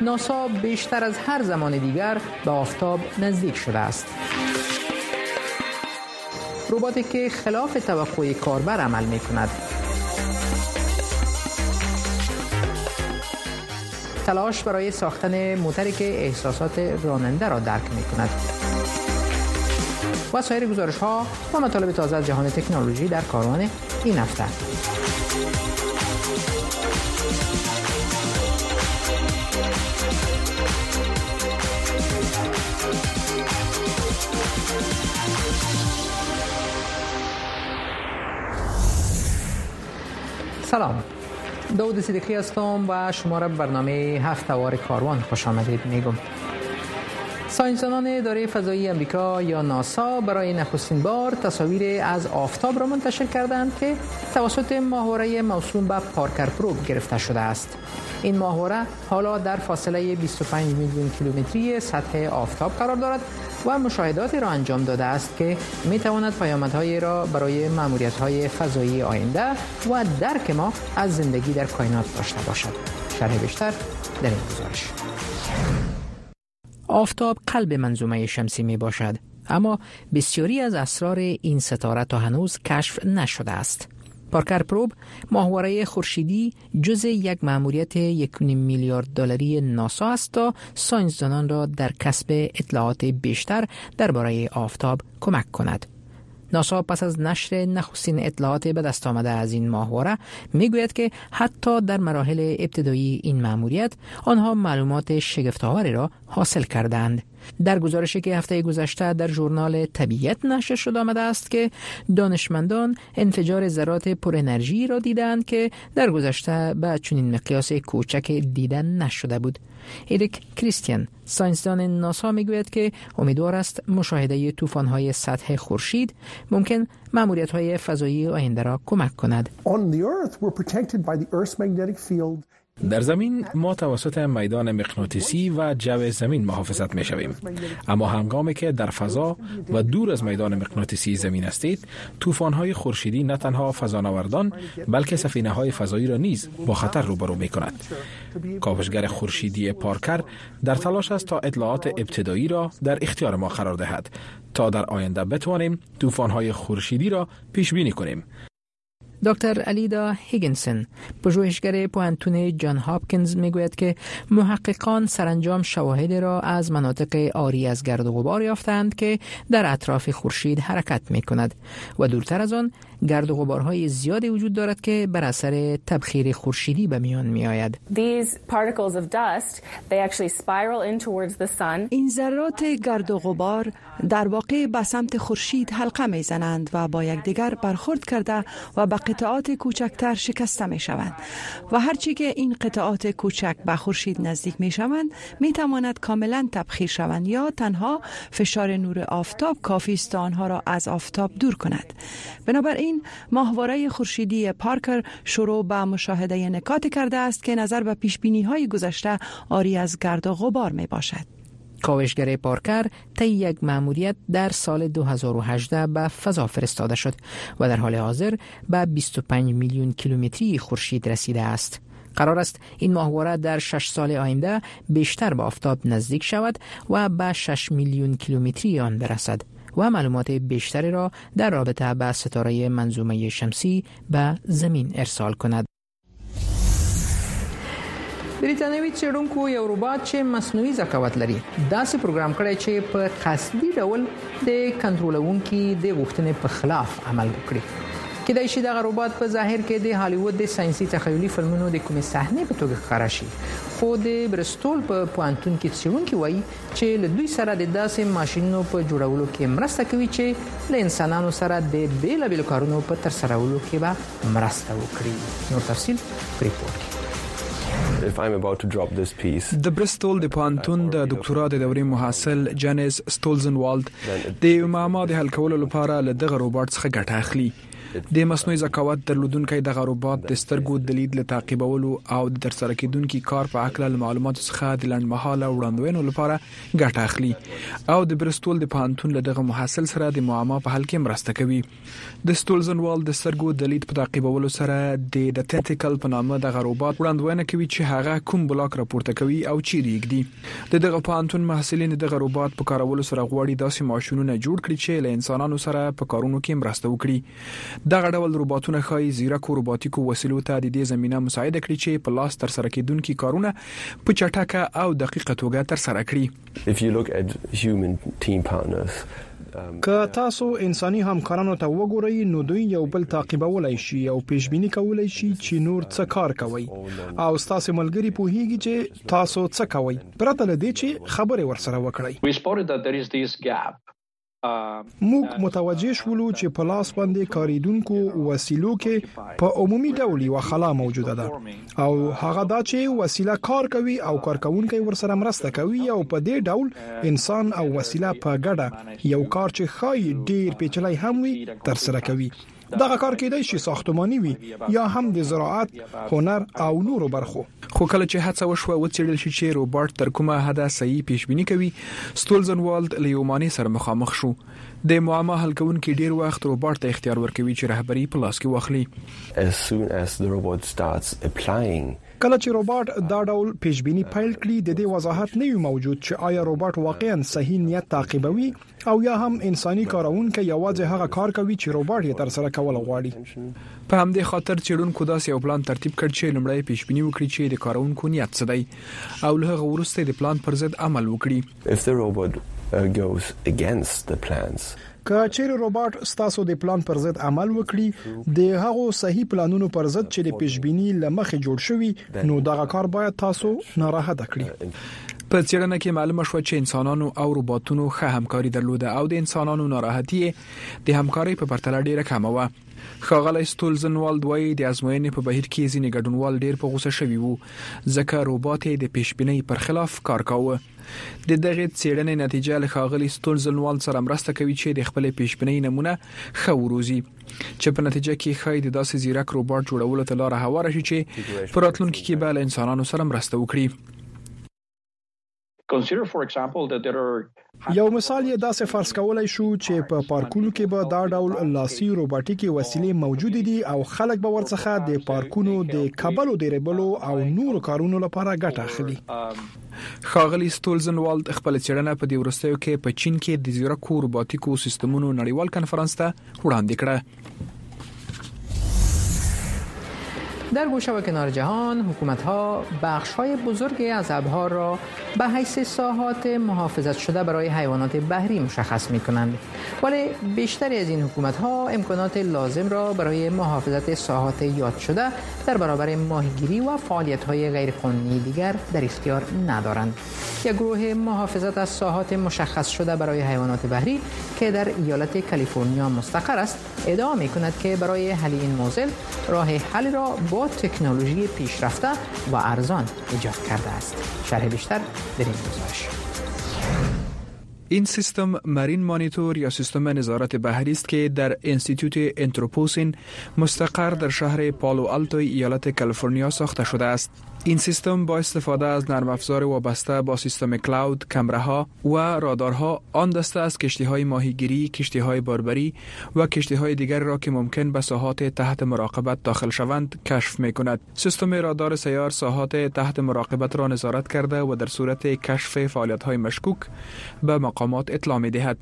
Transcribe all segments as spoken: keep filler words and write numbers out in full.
ناسا بیشتر از هر زمان دیگر به آفتاب نزدیک شده است. رباتی که خلاف توقع کاربر عمل می کند. تلاش برای ساختن موتری که احساسات راننده را درک می کند. و سایر گزارش ها و مطالب تازه از جهان تکنولوژی در کاروان این هفته. سلام، داود صدیقی هستم و شما را برنامه هفته‌وار کاروان خوش آمدید میگم. ساینسدانان اداره فضایی امریکا یا ناسا برای نخستین بار تصاویر از آفتاب را منتشر کردند که توسط ماهواره موسوم به پارکر پروب گرفته شده است. این ماهواره حالا در فاصله بیست و پنج میلیون کیلومتری سطح آفتاب قرار دارد و مشاهداتی را انجام داده است که می تواند پیامدهایی را برای ماموریت‌های فضایی آینده و درک ما از زندگی در کائنات داشته باشد. شرح بیشتر در این گزارش. آفتاب قلب منظومه شمسی می باشد، اما بسیاری از اسرار این ستاره تا هنوز کشف نشده است. پارکر پروب ماهواره خورشیدی جزء یک مأموریت یک و نیم میلیارد دلاری ناسا است تا ساینسدانان را در کسب اطلاعات بیشتر درباره آفتاب کمک کند. ناسا پس از نشر نخستین اطلاعات به دست آمده از این ماهواره میگوید که حتی در مراحل ابتدایی این مأموریت آنها معلومات شگفت‌آوری را حاصل کردند. در گزارشی که هفته گذشته در ژورنال طبیعت نشر شده آمده است که دانشمندان انفجار ذرات پر انرژی را دیدند که در گذشته به چنین مقیاس کوچک دیدن نشده بود. اریک کریستیان، ساینسدان ناسا، میگوید که امیدوار است مشاهده طوفان‌های سطح خورشید ممکن مأموریت‌های فضایی آینده را کمک کند. در زمین ما توسط میدان مغناطیسی و جو زمین محافظت می شویم، اما هنگامی که در فضا و دور از میدان مغناطیسی زمین هستید، طوفان‌های خورشیدی نه تنها فضانوردان بلکه سفینه‌های فضایی را نیز با خطر روبرو می کند. کاوشگر خورشیدی پارکر در تلاش است تا اطلاعات ابتدایی را در اختیار ما قرار دهد تا در آینده بتوانیم طوفان‌های خورشیدی را پیش بینی کنیم. دکتر الیدا هیگینسون، پژوهشگر پوهنتون جان هاپکینز، میگوید که محققان سرانجام شواهدی را از مناطق عاری از گرد و غبار یافتند که در اطراف خورشید حرکت می‌کند و دورتر از آن گرد و غبارهای زیادی وجود دارد که بر اثر تبخیر خورشیدی به میان می‌آید. این ذرات گرد و غبار در واقع به سمت خورشید حلقه می‌زنند و با یکدیگر برخورد کرده و به قطعات کوچکتر شکسته می شوند و هرچی که این قطعات کوچک به خورشید نزدیک می شوند می تواند کاملا تبخیر شوند یا تنها فشار نور آفتاب کافی است آنها را از آفتاب دور کند. بنابراین ماهواره خورشیدی پارکر شروع به مشاهده نکاتی کرده است که نظر به پیش بینی های گذشته عاری از گرد و غبار می باشد. کاوشگر پارکر طی یک مأموریت در سال دو هزار و هجده به فضا فرستاده شد و در حال حاضر به بیست و پنج میلیون کیلومتری خورشید رسیده است. قرار است این ماهواره در شش سال آینده بیشتر به آفتاب نزدیک شود و به شش میلیون کیلومتری آن برسد و معلومات بیشتری را در رابطه با ستاره منظومه شمسی به زمین ارسال کند. بریتانوي څېړونکو یو روباټ چې مصنوعي ذکاوت لري داسې پروګرام کړی چې په قصدي ډول د کنټرولونکي د غوښتنې په خلاف عمل وکړي. کېدای شي دغه روباټ په ظاهر کې د هالیوود د ساینسي تخیلي فلمونو د کومې صحنې په توګه ښکاره شي، خو د برستول په پوهنتون کې څېړونکي وایي چې له دوی سره د داسې ماشینونو په جوړولو کې مرسته کوي چې له انسانانو سره د بېلابېلو کارونو په ترسرولو کې به مرسته وکړي. نور تفصیل په ریپورټ کې. If I'm about to drop this piece, د برستول د پوهنتون د دکتورا د دورې محصل جانیس ستولزنوالد د معما د حل کولو لپاره له دغه روباټ څخه ګټه اخلي. د مصنوعي ذکاوت درلودونکي د ربوټ د سترګو د لید له تعقیبولو او د ترسره کیدونکو کار په اړه له معلوماتو څخه د لنډمهاله وړاندوینو لپاره ګټه اخلي او د برستول د پانتون له دغه محصل سره د معما په حل کې مرسته کوي. د ستولزنوال د سترګو د لید په تعقیبولو سره د ډټنټیکل په نامه د ربوټ وړاندوینه کوي چې هغه کوم بلاک راپورته کوي او چیرې یږدي. د دغه پانتون محصلین دغه ربوټ په کارولو سره غواړي داسې ماشينونه جوړ کړي چې له انسانانو سره په کارونو کې مرسته وکړي. دغه ډول ربوټونه خای زیرکو روبوټیکو وسیلو ته د دې زمينه مساعده کړي چې په لاس تر سره کیدونکو کارونه په چټکه او دقیقه توګه تر سره کړي. If you look at human team partners, که تاسو انساني همکارانو ته وګورئ نو دوی یو بل تعقیبولای شي او پیشبینی کولای شي چې نور څه کار کوي او تاسو ملګری پوهیږي چې تاسو څه کوي پرته له دې چې خبرې ورسره وکړئ. We spotted that there is this gap. موږ متوجه شولو چې په لاس باندې کاریدونکو وسیلو کې په عمومي ډول یو خلا موجوده ده او هغه دا چې وسیله کار کوي او کارکونکي ورسره مرسته کوي او په دې ډول انسان او وسیله په ګډه یو کار چې خای ډیر پیچلای هم وي تر سره کوي. دغه کار کېدای شي ساختماني وي یا هم د زراعت، هنر او نورو برخو. خو کله چې هڅه وشوه وڅېړل شي چې روبوټ تر کومه حده صحیح پیشبینی کوي، ستولزنوالد له یو معنی سره مخامخ شو. د معما حل کوونکي ډیر وخت روبوټ ته اختیار ورکوي چې رهبری په لاس کې واخلي. As soon as the robot starts applying کله چې روبوټ دا ډول پیشبینی پیل کړي د دې وضاحت نه وي موجود چې آیا روبوټ واقعا صحیح نیت تعقیبوي او یا هم انساني کارونکي یوازې هغه کار کوي چې روبوټ یې تر سره کول غواړي. په همدې خاطر چېرونکو داسې یو پلان ترتیب کړ چې لومړی پیشبینی وکړي چې د کارونکو نیت څه دی او له هغه وروسته د پلان پر ضد عمل وکړي. If the robot uh, goes against the plans, که چیرې روبوټ ستاسو د پلان پر ضد عمل وکړي د هغو صحیح پلانونو پر ضد چې د پیشبینی لمخې جوړ شوی نو دغه کار باید تاسو ناراحته کړي. په څېړنه کې معلومه شوه چې انسانانو او روبوټونو ښه همکاري درلوده او د انسانانو ناراحتي د همکاري په پرتله ډیره کمه وه. ښاغلی ستولزنوالد وایي د ازموینې په بهیر کې ځینې ګډونوال ډیر په غوسه شوي وو ځکه روبوټ د پیشبینی پر خلاف کار کاوه. د دغه څېړنې نتیجه له ښاغلي ستولزنوالد سره مرسته کوي چې د خپل پیشبینی نمونه ښه وروزي چې په نتیجه کې ښایي د داسې زیرک روبوټ جوړولو ته لاره هواره شي چې په راتلونکي کې به له انسانانو سره مرسته وکړي. Consider for example that there are یو مثال یې داسې فرض کولای شو چې په پارکونو کې به دا ډول لاسي روبوټیکي وسیلې موجود دي او خلک به ورڅخه د پارکونو د کابلو د ریبلو او نورو کارونو لپاره ګټه اخلي. ښاغلی ستولزنوالد خپل څېړنه په دې وروستیو کې په چین کې د زیرکو روبوټیکو سیستمونو نړیوال کنفرانس ته وړاندې کړه. در گوشه و کنار جهان حکومت‌ها بخش‌های بزرگی از ابرها را به حیث ساحات محافظت شده برای حیوانات بحری مشخص می‌کنند، ولی بیشتری از این حکومت‌ها امکانات لازم را برای محافظت ساحات یاد شده در برابر ماهیگیری و فعالیت‌های غیرقانونی دیگر در اختیار ندارند. یک گروه محافظت از ساحات مشخص شده برای حیوانات بحری که در ایالت کالیفرنیا مستقر است ادعا می‌کند که برای حل این معضل راه حل را با تکنولوژی پیشرفته و ارزان ایجاد کرده است. شرح بیشتر در این گزارش. این سیستم مارین مانیتور یا سیستم نظارت بحری است که در انستیتوت انتروپوسین مستقر در شهر پالو آلتو ایالت کالیفرنیا ساخته شده است. این سیستم با استفاده از نرم افزار وابسته با سیستم کلاود، کامراها و رادارها آن دسته از کشتی‌های ماهیگیری، کشتی‌های باربری و کشتی‌های دیگر را که ممکن به ساحات تحت مراقبت داخل شوند کشف می‌کند. سیستم رادار سیار ساحات تحت مراقبت را نظارت کرده و در صورت کشف فعالیت‌های مشکوک به مقامات اطلاع می‌دهد.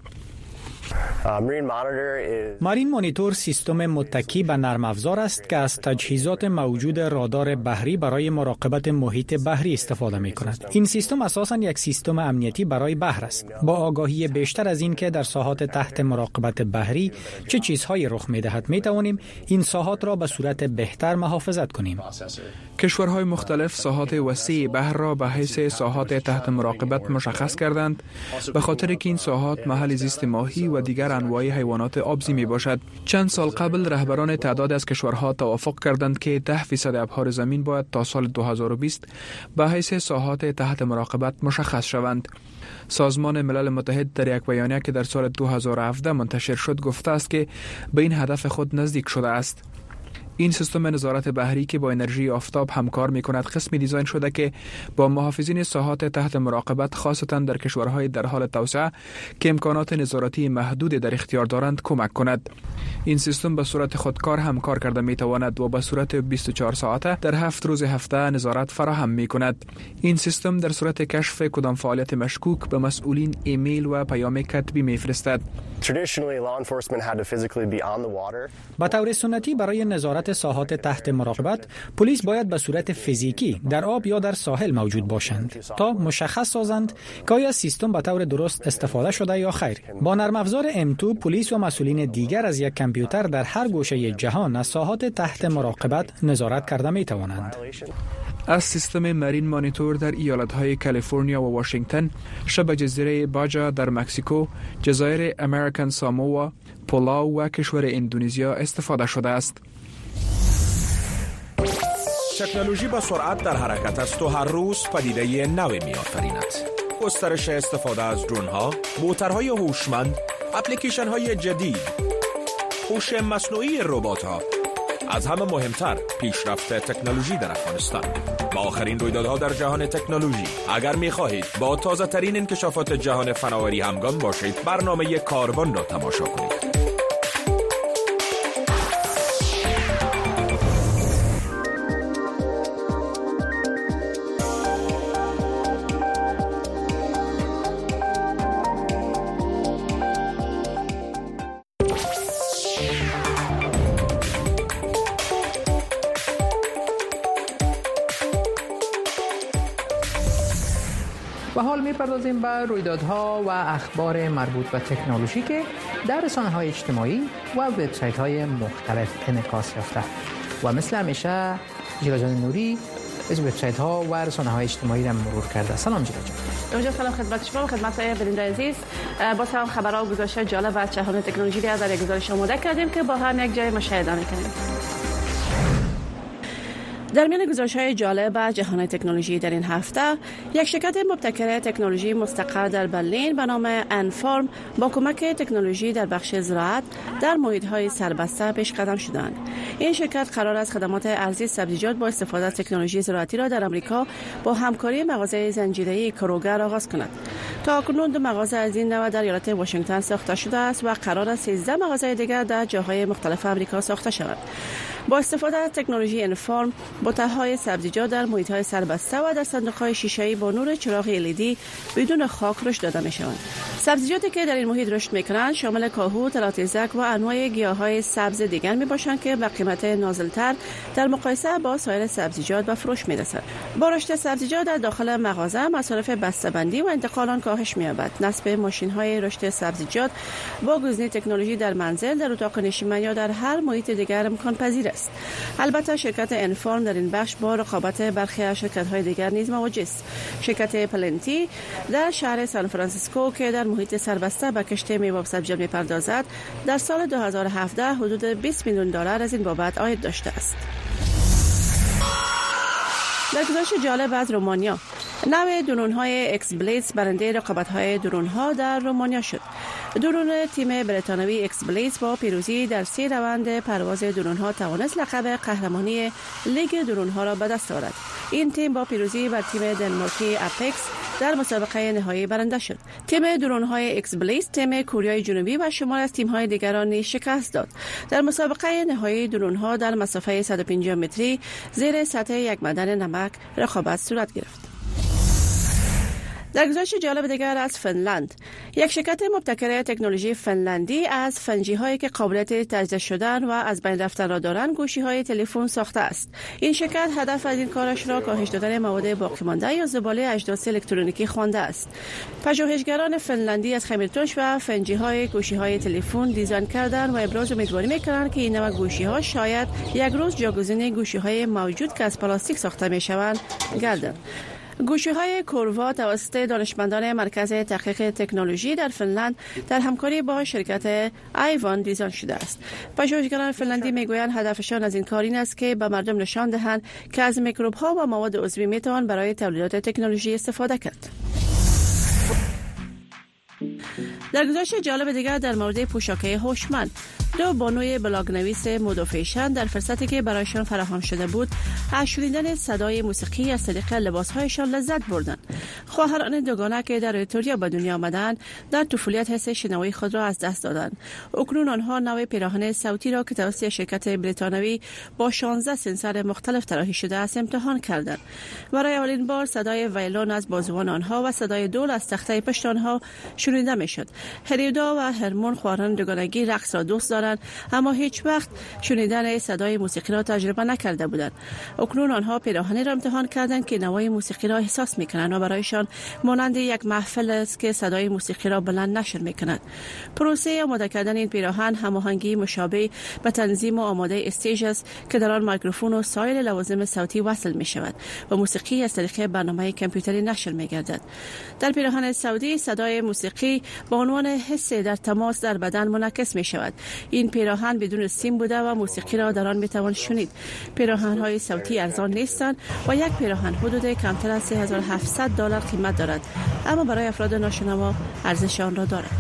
مارین مانیتور سیستم متکی به نرم افزار است که از تجهیزات موجود رادار بحری برای مراقبت محیط بحری استفاده می کند. این سیستم اساساً یک سیستم امنیتی برای بحر است، با آگاهی بیشتر از این که در ساحات تحت مراقبت بحری چه چیزهایی رخ می دهد می توانیم این ساحات را به صورت بهتر محافظت کنیم. کشورهای مختلف ساحات وسیع بحر را به حیث ساحات تحت مراقبت مشخص کردند به خاطر که این ساحات محل زیست ماهی و دیگر دیگر انواع حیوانات آبزی می باشد. چند سال قبل رهبران تعداد از کشورها توافق کردند که ده فیصد ابحار زمین باید تا سال دو هزار و بیست به حیث ساحات تحت مراقبت مشخص شوند. سازمان ملل متحد در یک بیانیه که در سال دو هزار و هفده منتشر شد گفته است که به این هدف خود نزدیک شده است. این سیستم نظارت بحری که با انرژی آفتاب همکار می کند قسمی دیزاین شده که با محافظین ساحات تحت مراقبت خاصتا در کشورهای در حال توسعه که امکانات نظارتی محدود در اختیار دارند کمک کند. این سیستم به صورت خودکار همکار کرده می تواند و به صورت بیست و چهار ساعته در هفت روز هفته نظارت فراهم می کند. این سیستم در صورت کشف کدام فعالیت مشکوک به مسئولین ایمیل و پیام کتبی می فرستد. به طور سنتی برای نظارت ساحات تحت مراقبت پلیس باید به صورت فیزیکی در آب یا در ساحل موجود باشند تا مشخص سازند که آیا سیستم به طور درست استفاده شده یا خیر. با نرم افزار ام دو پلیس و مسئولین دیگر از یک کامپیوتر در هر گوشه جهان از ساحات تحت مراقبت نظارت کرده می توانند. از سیستم مارین مانیتور در ایالت‌های کالیفرنیا و واشنگتن، شبه جزیره باجا در مکزیکو، جزایر امریکن ساموا، پولاو و کشور اندونزیا استفاده شده است. تکنولوژی با سرعت در حرکت است و هر روز پدیده نوی می‌آفریند. گسترش استفاده از درون‌ها، موتورهای هوشمند، اپلیکیشن‌های جدید، هوش مصنوعی ربات‌ها، از همه مهمتر پیشرفت تکنولوژی در افغانستان. با آخرین رویدادها در جهان تکنولوژی اگر می‌خواهید با تازه ترین انکشافات جهان فناوری همگام باشید، برنامه کاروان را تماشا کنید. و حال می‌پردازیم به رویدادها و اخبار مربوط به تکنولوژی که در رسانه‌های اجتماعی و وبسایت‌های مختلف انعکاس یافته. و مثل همیشه جیلا جان نوری از وبسایت‌ها و رسانه‌های اجتماعی را مرور کرده. سلام جیلا جان. جان سلام خدمت شما و خدمت بیننده عزیز. با سلام خبرها و گزارش‌های جالب از جهان تکنولوژی را در یک گزارش آماده کردیم که با هم یک جای مشاهده می‌کنیم. در میان گزارش‌های جالب از جهان تکنولوژی در این هفته، یک شرکت مبتکر تکنولوژی مستقر در برلین به نام انفارم با کمک تکنولوژی در بخش زراعت در محیط‌های سربسته پیش قدم شدند. این شرکت قرار است خدمات ارزی سبزیجات با استفاده از تکنولوژی زراعتی را در آمریکا با همکاری مغازه زنجیره‌ای کروگر آغاز کند. تاکنون دو مغازه از این نوع در ایالت واشنگتن ساخته شده است و قرار است سیزده مغازه دیگر در جاهای مختلف آمریکا ساخته شود. با استفاده از تکنولوژی انفارم، بوته‌های سبزیجات در محیط‌های سربسته و در صندوق‌های شیشه‌ای با نور چراغ ال ای دی بدون خاک رشد داده می‌شوند. سبزیجاتی که در این محیط رشد می‌کنند شامل کاهو، تلاتیزک و انواع گیاه‌های سبز دیگر می‌باشند که با قیمت نازل‌تر در مقایسه با سایر سبزیجات به فروش می‌رسند. با رشد سبزیجات در داخل مغازه، مصارف بسته‌بندی و انتقال آن کاهش می‌یابد. نصب ماشین‌های رشد سبزیجات با گزینه تکنولوژی در منزل، در اتاق نشیمن یا در هر محیط دیگر امکان پذیر است. البته شرکت انفارم در این بخش با رقابت برخی از شرکت‌های دیگر نیز مواجه است. شرکت پلنتی در شهر سان فرانسیسکو که در محیط سربسته به کشت میوه و سبزیجات می‌پردازد، در سال دو هزار و هفده حدود بیست میلیون دلار از این بابت عاید داشته است. در گزارش جالب از رومانیا، نوع درون‌های اکس بلیتز برنده رقابت‌های درون‌ها در رومانیا شد. درون تیم بریتانیایی اکس بلیتز با پیروزی در سه روند پرواز درون‌ها توانست لقب قهرمانی لیگ درون‌ها را به دست آورد. این تیم با پیروزی بر تیم دنمارکی اپکس در مسابقه نهایی برنده شد. تیم درون‌های اکس بلیتز تیم کره جنوبی و شمال از تیم‌های دیگر را نیز شکست داد. در مسابقه نهایی درون‌ها در مسافت صد و پنجاه متری زیر سطح یک معدن نمک رقابت صورت گرفت. در گزارش جالب دیگر از فنلند، یک شرکت مبتکر تکنولوژی فنلندی از فنجی‌هایی که قابلیت تجزیه شدن و از بین رفتن را دارند گوشی‌های تلفن ساخته است. این شرکت هدف از این کارش را کاهش دادن مواد باقی مانده یا زباله اجناس الکترونیکی خوانده است. پژوهشگران فنلندی از خمیرتوش و فنجی‌های گوشی‌های تلفن دیزاین کردند و ابراز امیدواری می‌کنند که این نوع گوشی‌ها شاید یک روز جایگزین گوشی‌های موجود که از پلاستیک ساخته می‌شوند گردند. گوشی‌های کوروا توسط دانشمندان مرکز تحقیق تکنولوژی در فنلند در همکاری با شرکت آیوان دیزاین شده است. پژوهشگران فنلندی میگویند هدفشان از این کار این است که به مردم نشان دهند که از میکروب‌ها و مواد عضوی میتوان برای تولیدات تکنولوژی استفاده کرد. در گزارش جالب دیگر در مورد پوشاک‌های هوشمند، دو بانوی بلاگ نویس مد و فیشن در فرصتی که برایشان فراهم شده بود از شنیدن صدای موسیقی از طریق لباسهایشان لذت بردند. خواهران دوگانه که در ایتالیا به دنیا آمدند در طفولیت حس شنوایی خود را از دست دادند. اکنون آنها نوع پیراهن صوتی را که توسط شرکت بریتانیایی با شانزده سنسور مختلف طراحی شده است امتحان کردند. برای اولین بار صدای ویولون از بازوان آنها و صدای دول از تخته پشت آنها شنیده میشد. هریودا و هرمون خواهران دوگانگی رقص را دوست دارند، اما هیچ وقت شنیدن صدای موسیقی را تجربه نکرده بودند. اکنون آنها پیراهنی را امتحان کردند که نوای موسیقی را احساس می‌کنند و برایشان مانند یک محفل است که صدای موسیقی را بلند نشر می‌کند. پروسه آماده کردن این پیراهن هماهنگی مشابه به تنظیم و آماده استیج است که در آن میکروفون و سایر لوازم صوتی وصل می‌شود و موسیقی از طریق برنامه کامپیوتری نشر می‌گردد. در پیراهن صوتی صدای موسیقی به عنوان حس در تماس در بدن منعکس می‌شود. این پیراهن بدون سیم بوده و موسیقی را در آن می‌توان شنید. پیراهن‌های صوتی ارزان نیستند و یک پیراهن حدود کمتر از سه هزار و هفتصد دلار قیمت دارد، اما برای افراد ناشنوا ارزش آن را دارد.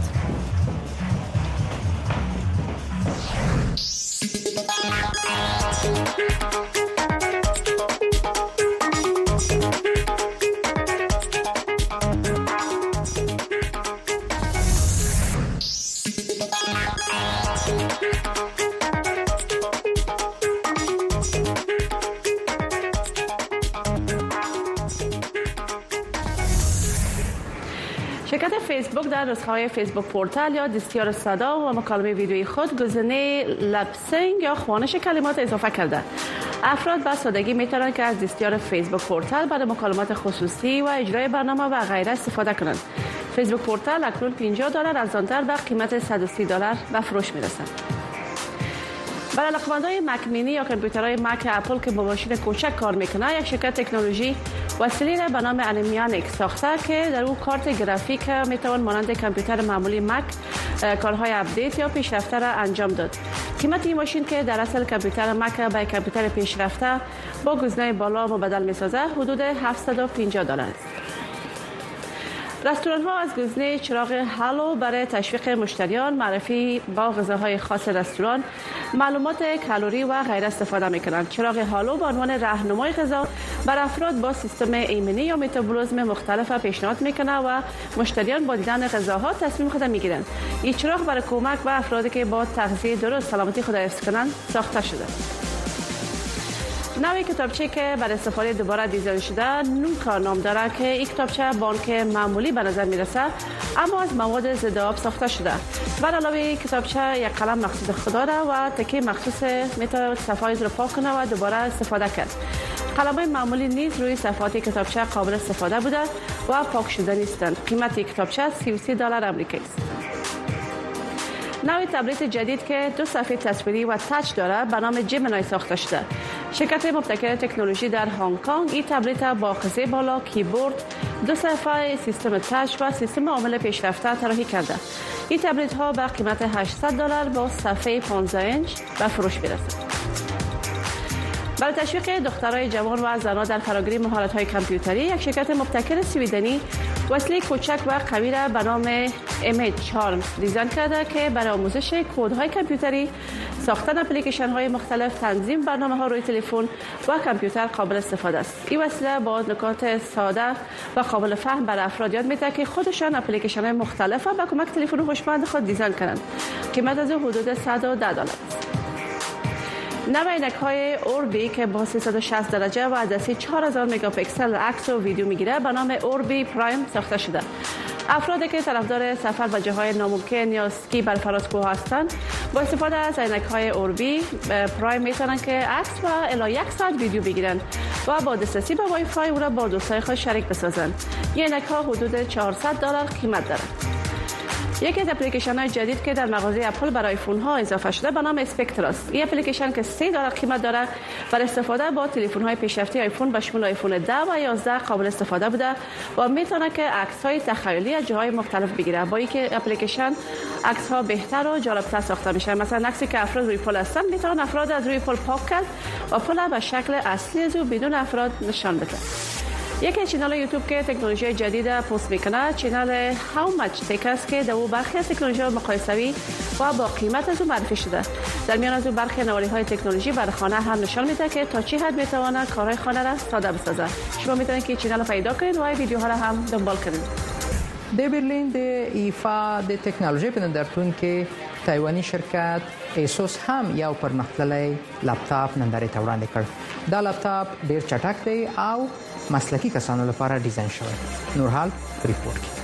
شرکت فیسبوک در نسخه‌های فیسبوک پورتال یا دستیار صدا و مکالمه ویدیویی خود گزینه لپسینگ یا خوانش کلمات اضافه کرده. افراد به سادگی میتونن که از دستیار فیسبوک پورتال برای مکالمات خصوصی و اجرای برنامه و غیره استفاده کنند. فیسبوک پورتال اکنون پنجاه دلار ارزان‌تر به قیمت صد و سی دلار به فروش میرسد. برای علاقه‌مندان مک مینی یا کامپیوترهای مک اپل که با ماشین کوچک کار میکنه، یک شرکت تکنولوژی وسیله را به نام انیمیانیک ساخته که در او کارت گرافیک میتوان مانند کامپیوتر معمولی مک کارهای اپدیت یا پیشرفته را انجام داد. قیمت این ماشین که در اصل کامپیوتر مک به کامپیوتر پیشرفته با گزینه بالا مبدل میسازه حدود هفتصد و پنجاه دلار است. رستوران ها از گزینه چراغ هالو برای تشویق مشتریان معرفی با غذاهای خاص رستوران، معلومات کالری و غیره استفاده میکنند. چراغ هالو به عنوان راهنمای غذا بر افراد با سیستم ایمنی یا متابولیسم مختلف پیشنهاد میکنه و مشتریان با دیدن غذاها تصمیم خود میگیرند. این چراغ برای کمک به افرادی که با تغذیه درست سلامتی خود حفظ کنند ساخته شده. نوعی کتابچه که برای استفاده دوباره دیزاین شده نوکا نام داره که این کتابچه بانک معمولی به نظر میرسه اما از مواد ضد آب ساخته شده. بر علاوه کتابچه یک قلم مخصوص خود داره و تکه مخصوص میتونه صفحات رو پاک کنه و دوباره استفاده کرد. قلم‌های معمولی نیز روی صفحات کتابچه قابل استفاده بوده و پاک شده نیستند. قیمت کتابچه سی و سی دلار آمریکایی است. نوع تبلت جدید که دو صفحه تصویری و تچ داره به نام جیمینای ساخته شده. شرکت مبتکر تکنولوژی در هنگ کنگ این تبلت با قزه بالا، کیبورد، دو صفحه سیستم تچ و سیستم عامل پیشرفته طراحی کرده. این تبلت ها به قیمت هشتصد دلار با صفحه پانزده اینچ به فروش میرسد. برای تشویق دخترای جوان و زنان در فراگیری مهارت‌های کامپیوتری، یک شرکت مبتکر سویدنی وسیله کوچک و قوی را به نام ایمیج چارمز دیزاین کرده که برای آموزش کدهای کامپیوتری، ساختن اپلیکیشن‌های مختلف، تنظیم برنامه‌ها روی تلفن و کامپیوتر قابل استفاده است. این وسیله با نکات ساده و قابل فهم برای افراد یاد می‌دهد که خودشان اپلیکیشن‌های مختلف با کمک تلفن هوشمند خود دیزاین کنند. قیمت از حدود صد و ده دلار است. نوع عینک‌های اوربی که با سیصد و شصت درجه و عدسه چهار هزار مگاپیکسل عکس و ویدیو میگیره به نام اوربی پرایم ساخته شده. افرادی که طرفدار سفر به جاهای ناممکن یا اسکی بر فراز کوه هستند با استفاده از عینک‌های اوربی پرایم میتونن که عکس و الی یک ساعت ویدیو بگیرن و با دسترسی به وای فای او را با دوستای خود شریک بسازند. این عینک‌ها حدود چهارصد دلار قیمت دارند. یکی از اپلیکیشن های جدید که در مغازه اپل برای آیفون ها اضافه شده به نام اسپکتر است. این اپلیکیشن که سه دلار قیمت داره برای استفاده با تلفن های پیشرفته آیفون به شمول آیفون ده و یازده قابل استفاده بوده و میتونه که عکس های تخیلی از جاهای مختلف بگیره. با اینکه اپلیکیشن عکس ها بهتر و جالبتر ساخته میشه. مثلا عکسی که افراد روی پل هستن میتونن افراد از روی پل پاک کرد و پل به شکل اصلی از او بدون افراد نشان بده. یکی از چینل یوتیوب که تکنولوژی جدید پست میکنه چینل How Much Tech است که در او برخی از تکنولوژی مقایسوی و با قیمت از او معرفی شده. در میان از او برخی نوالی های تکنولوژی برای خانه هم نشان میده که تا چه حد میتونه کارهای خانه را ساده بسازه. شما میتونید که چینل پیدا کنید و ویدیوها را هم دنبال کنید. د برلین د ایفا د ټکنالوژي په نندارتون کې تایوانی شرکت ایسوس هم یو پرمختللی لپټاپ نندارې ته وړاندې کړ. دا لپټاپ ډیر چټک دی او مسلکی کسانو لپاره ډیزاین شوی. نورحال ریپورت کې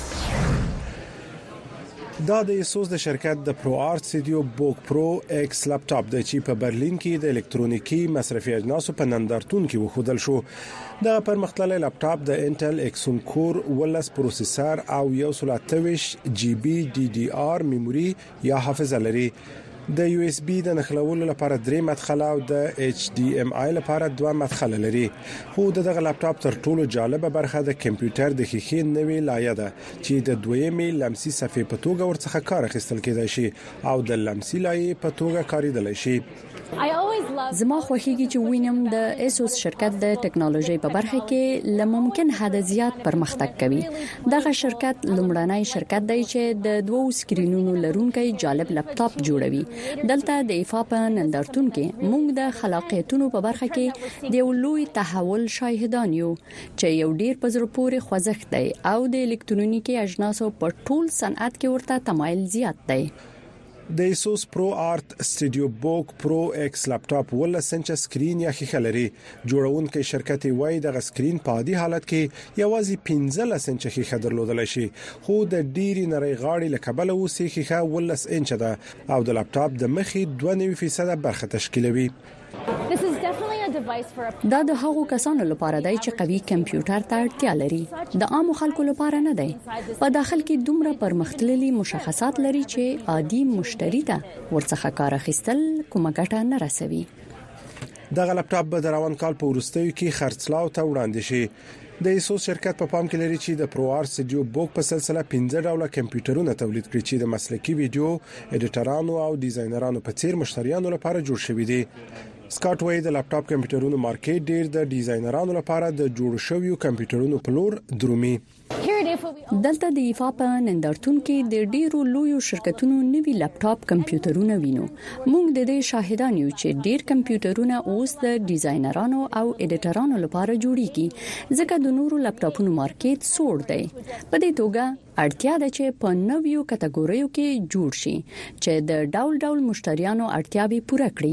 دا د ایسوس د شرکت د پرو آرت سټوډیو بوک پرو ایکس لپټاپ د چې په برلین کې د الکترونیکی مصرفي اجناسو په نندارتون کې وښودل شو. دا پرمختللی لپټاپ د انټل اکسون کور ولس پروسیسر او یو سل اتهویشت جی بی ډي ډي آر میموري یا حافظه لري. د یو اس بي د نښلولو لپاره درې مدخله او د ایچ ډي ام آی لپاره دوه مدخله لري. خو دغه لپټاپ تر ټولو جالبه برخه د کمپیوټر د ښیښې نوې لایه ده چې د دویمې لمسي صفحې په توګه ورڅخه کار اخیستل کېدای شي او د لمسي لایې په توګه کاریدلی شي. زما خوښیږي چې وینم د ایسوس شرکت د ټکنالوژي په برخه کې لممکن حد زیات پرمختګ کوي. دغه شرکت لومړنی شرکت دی چې د دوو سکرینونو لرونکي جالب لپټاپ جوړوي. دلته د ایفا په نندارتون کې موږ د خلاقیتونو په برخه کې د یو لوی تحول شاهدان یو چې یو ډیر په زړه پورې خوځښت دی او د الکترونیکي اجناسو په ټول صنعت کې ورته تمایل زیات دی. د ایسوس پرو آرت سټوډیو بوک پرو ایکس لپټاپ ول سنچ سکرین یا ښیښه لري. جوړونکي شرکت وای د سکرین په عادي حالت کې یوازې پنځه سنچ ښیښه درلودل شي خو د ډيري نری غاړې لکبل اوسې ښیښه ولس انچ ده او د لپټاپ د مخې دوه نوي فیصد برخه تشکیلوي. دا د هغو کسانو لپاره دی چې قوي کمپیوټر ته اړتیا لري. د عام خلکو لپاره نه دی. په داخل کې دومره پرمختللي مشخصات لري چې عادي مشتری ته ورڅخه کار اخیستل کومه ګټه نه رسوي. دغه لپټاپ به د روان کال په وروستیو کې خرڅلاو ته وړاندې شي. د ایسوس شرکت په پام کې لري چې د پرو آرت سټوډیو بوک په سلسله پنځه ډوله کمپیوټرونه تولید کړي چې د مسلکي ویډیو ایډیټرانو او ډیزاینرانو په څیر مشتریانو لپاره جوړ شوي دي. سکاټ وای د لپټاپ کمپیوټرونو مارکیټ ډیر د ډیزاینرانو لپاره د جوړ شویو کمپیوټرونو په لور درومي. دلته د ایفا په نندارتون کې د ډیرو لویو شرکتونو نوي لپټاپ کمپیوټرونه وینو. موږ د دې شاهدان یو چې ډیر کمپیوټرونه اوس د ډیزاینرانو او ایډیټرانو لپاره جوړیږي ځکه د نورو لپټاپونو مارکیټ سوړ دی. په دې توګه اړتیا ده چې په نویو کټګوریو کې جوړ شي چې د ډول ډول مشتریانو اړتیاوې پوره کړي.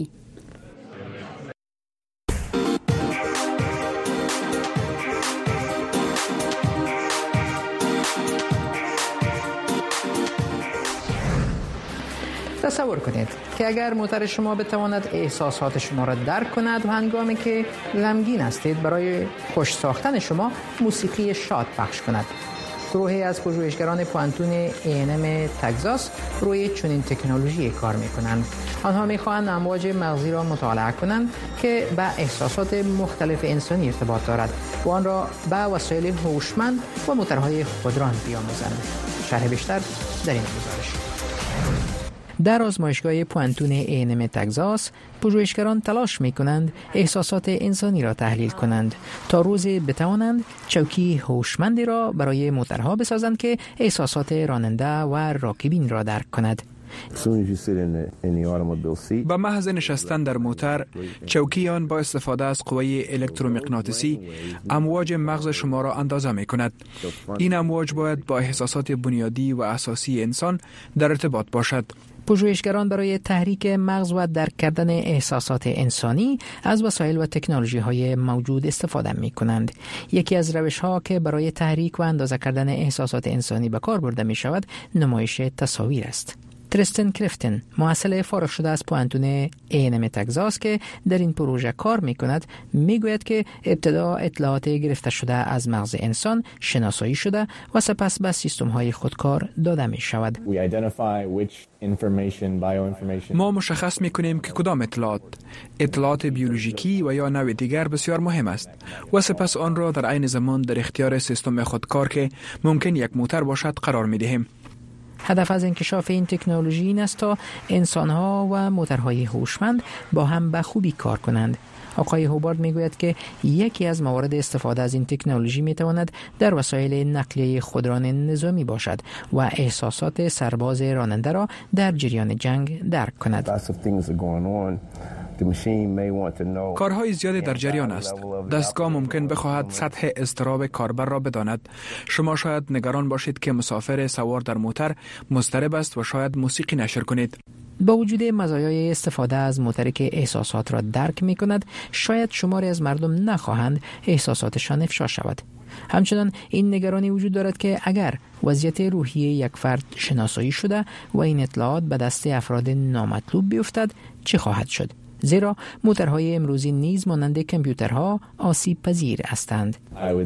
تصور کنید که اگر موتور شما بتواند احساسات شما را درک کند و هنگامی که غمگین هستید برای خوش ساختن شما موسیقی شاد پخش کند. گروهی از پژوهشگران پوانتون ای ان ام تگزاس روی چنین تکنولوژی کار می‌کنند. آنها می‌خواهند امواج مغزی را مطالعه کنند که با احساسات مختلف انسانی ارتباط دارد و آن را با وسایل هوشمند و موتورهای خودران بیاموزند. شرح بیشتر در این گزارش. در آزمایشگاه پوانتون ای ان ام تگزاس پژوهشگران تلاش می‌کنند احساسات انسانی را تحلیل کنند تا روزی بتوانند چوکی هوشمندی را برای موتورها بسازند که احساسات راننده و راکبین را درک کند. با محض نشستن در موتور، چوکی آن با استفاده از قوه الکترومغناطیسی امواج مغز شما را اندازه می کند. این امواج باید با احساسات بنیادی و اساسی انسان در ارتباط باشد. پژوهشگران برای تحریک مغز و درک کردن احساسات انسانی از وسایل و تکنولوژی‌های موجود استفاده می‌کنند. یکی از روش‌ها که برای تحریک و اندازه کردن احساسات انسانی به کار برده می‌شود، نمایش تصاویر است. تریستن کریفتن محصل فارغ شده از پوانتون اینم تگزاس که در این پروژه کار میکند میگوید که ابتدا اطلاعات گرفته شده از مغز انسان شناسایی شده و سپس به سیستم های خودکار داده می شود. ما مشخص میکنیم که کدام اطلاعات اطلاعات بیولوژیکی و یا نوع دیگر بسیار مهم است و سپس آن را در عین زمان در اختیار سیستم خودکار که ممکن یک موتر باشد قرار میدهیم. هدف از انکشاف این تکنولوژی این است تا انسان‌ها و موترهای هوشمند با هم به خوبی کار کنند. آقای هوبارد میگوید که یکی از موارد استفاده از این تکنولوژی میتواند در وسایل نقلیه خودران نظامی باشد و احساسات سرباز راننده را در جریان جنگ درک کند. کارهای زیادی در جریان است. دستگاه ممکن بخواهد سطح اضطراب کاربر را بداند. شما شاید نگران باشید که مسافر سوار در موتر مضطرب است و شاید موسیقی نشر کنید. با وجود مزایای استفاده از موتری که احساسات را درک می کند، شاید شماری از مردم نخواهند احساساتشان افشا شود. همچنان این نگرانی وجود دارد که اگر وضعیت روحی یک فرد شناسایی شده و این اطلاعات به دست افراد نامطلوب بیفتد چه خواهد شد؟ زیرا موترهای امروزی نیز مانند کامپیوترها آسیب پذیر هستند.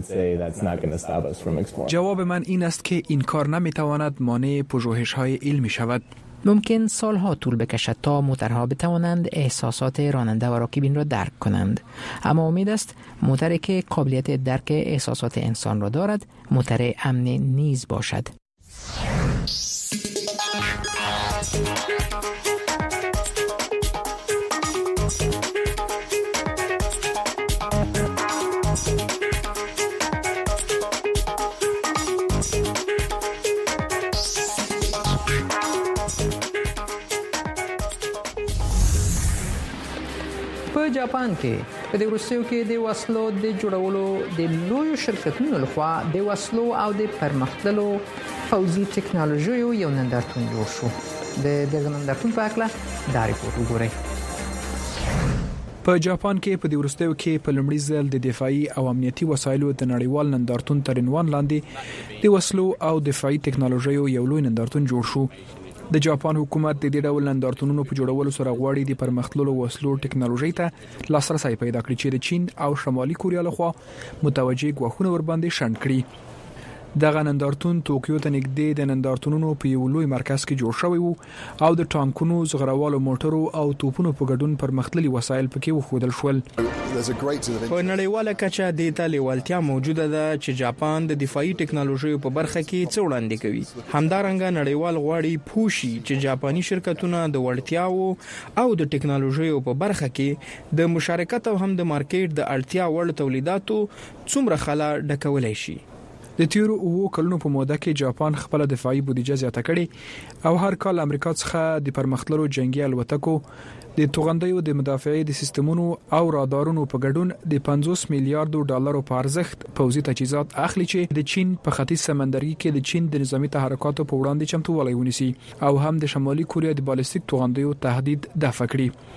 جواب من این است که این کار نمیتواند مانع پژوهش‌های علمی شود. ممکن سالها طول بکشد تا موترها بتوانند احساسات راننده و راکبین را درک کنند، اما امید است موتری که قابلیت درک احساسات انسان را دارد موتر امن نیز باشد. په جاپان کې په دې وروستیو کې د وسلو د جوړولو د لویو شرکتونو لخوا د وسلو او د پرمختللو پوځي ټکنالوژیو یو نندارتون جوړ شو. د دغه نندارتون په اړه دا ریپورت وګورئ. په جاپان کې په دې وروستیو کې په لومړي ځل د دفاعي او امنیتي وسایلو د نړیوال نندارتون تر عنوان لاندې د وسلو او دفاعي ټکنالوژیو یو لوی نندارتون جوړ شو. د جاپان حکومت د دې ډول نندارتونونو په جوړولو سره غواړي د پرمختللو وسلو ټکنالوژي ته لاسرسي پیدا کړي چې د چین او شمالي کوریا لخوا متوجه غوښونه ور باندې شنډ کړي. دغه نندارتون توکیو ته نږدې د نندارتونونو په یو لوی مرکز کې جوړ شوی وو او د ټانکونو، زغروالو موټرو او توپونو په ګډون پرمختللي وسایل پکې وښودل شول. په نړیواله کچه د تالیوالتیا موجوده ده چې جاپان د دفاعي ټکنالوژیو په برخه کې څه وړاندې کوي. همدارنګه نړیوال غواړي پوښي چې جاپاني شرکتونه د وړتیاو او د ټکنالوژیو په برخه کې د مشارکت او هم د مارکیټ د اړتیا وړ تولیداتو څومره خلا ډکولای شي. د تیرو اوو کلونو په موده کې جاپان خپل دفاعي بودیجه زیاته کړې او هر کال امریکا څخه د پرمختللو جنگي الوتکو، د توغندیو د مدافعي د سیستمونو او رادارونو په ګډون د پنځوس میلیارډ ډالرو په ارزښت پوځي تجهیزات اخلي چې د چین په ختیځ سمندرګي کې د چین د نظامی تحرکاتو په وړاندې چمتووالی ونیسي او هم د شمالي کوریا د بالستیک توغندیو تهدید دفع کړي.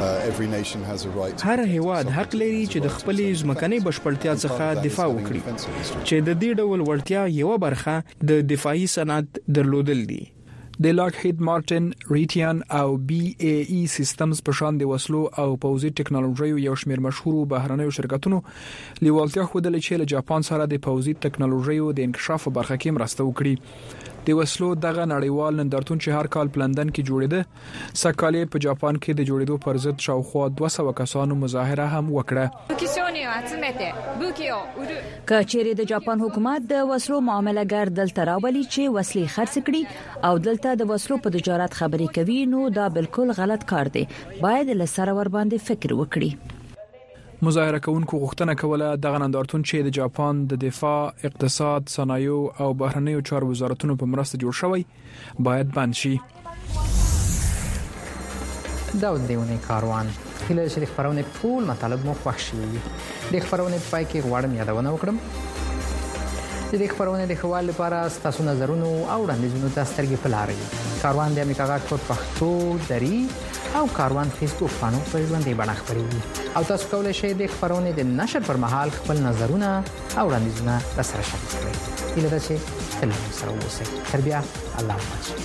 هر هیواد حق لري چې د خپل ځمکنۍ بشپړتیا څخه دفاع وکړي چې د دې ډول وړتیا یو برخه د دفاعي صنعت درلودل دي. د لاک هید مارټن، ریټیان او بی ای ای سیستمز په شان د وسلو او پوځي ټکنالوژیو یو شمېر مشهور بهرنیو شرکتونو لیوالتیا خوده چې له جاپان سره د پوځي ټکنالوژیو د انکشاف په برخه کې مرسته وکړي. د وسلو دغه نړیوال نندارتون چې هر کال په لندن کې جوړیده، سکه‌کالي په جاپان کې د جوړېدو پر ضد شاوخوا دوه سوه کسانو مظاهره هم وکړه. کچېری د جاپان حکومت د وسلو معاملهګر دلته راولي چې وسلې خرڅ کړي او دلته د وسلو په تجارت خبرې کوي، نو دا بالکل غلط کار دی. باید له سره ور باندې فکر وکړي. مظاهره کوونکو غوښتنه کوله دغه نندارتون چې د جاپان د دفاع، اقتصاد، صنایع او بهرنیو چارو وزارتونو په مرسته جوړ شوی باید بند شي. دا ودیونه کاروان هله چې خبرونه ټول مطلب مو خوښ شي. د خبرونه پای کې غواړم یادونه وکړم د دې خبرونه د خوال لپاره تاسو نظرونو او وړاندیزونو ته سترګې په لار یو. کاروان د امریکا غږ په پښتو دری او کاروان فیسبوک باندې په ژوندۍ بڼه خبرېږي او تاسو کولای شئ د خبرونه د نشر پر مهال خپل نظرونه او وړاندیزونه راسره شریک کړئ. هیله ده چې تل سره اوسئ. تر بیا الله حافظ.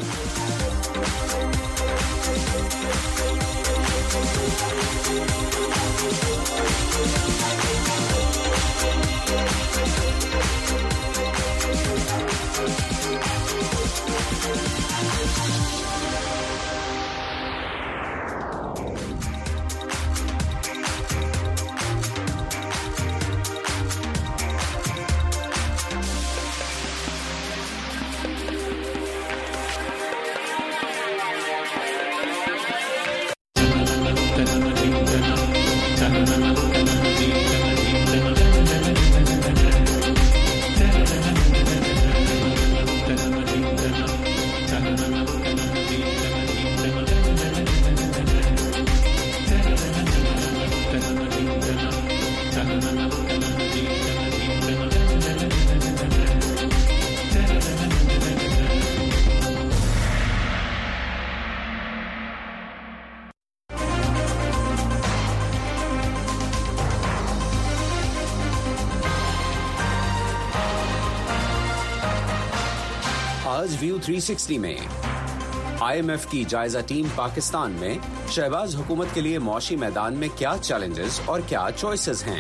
आज व्यू तीन सौ साठ में आई M F की जायजा टीम पाकिस्तान में शहबाज हुकूमत के लिए मौशी मैदान में क्या चैलेंजेस और क्या चॉइसेस हैं.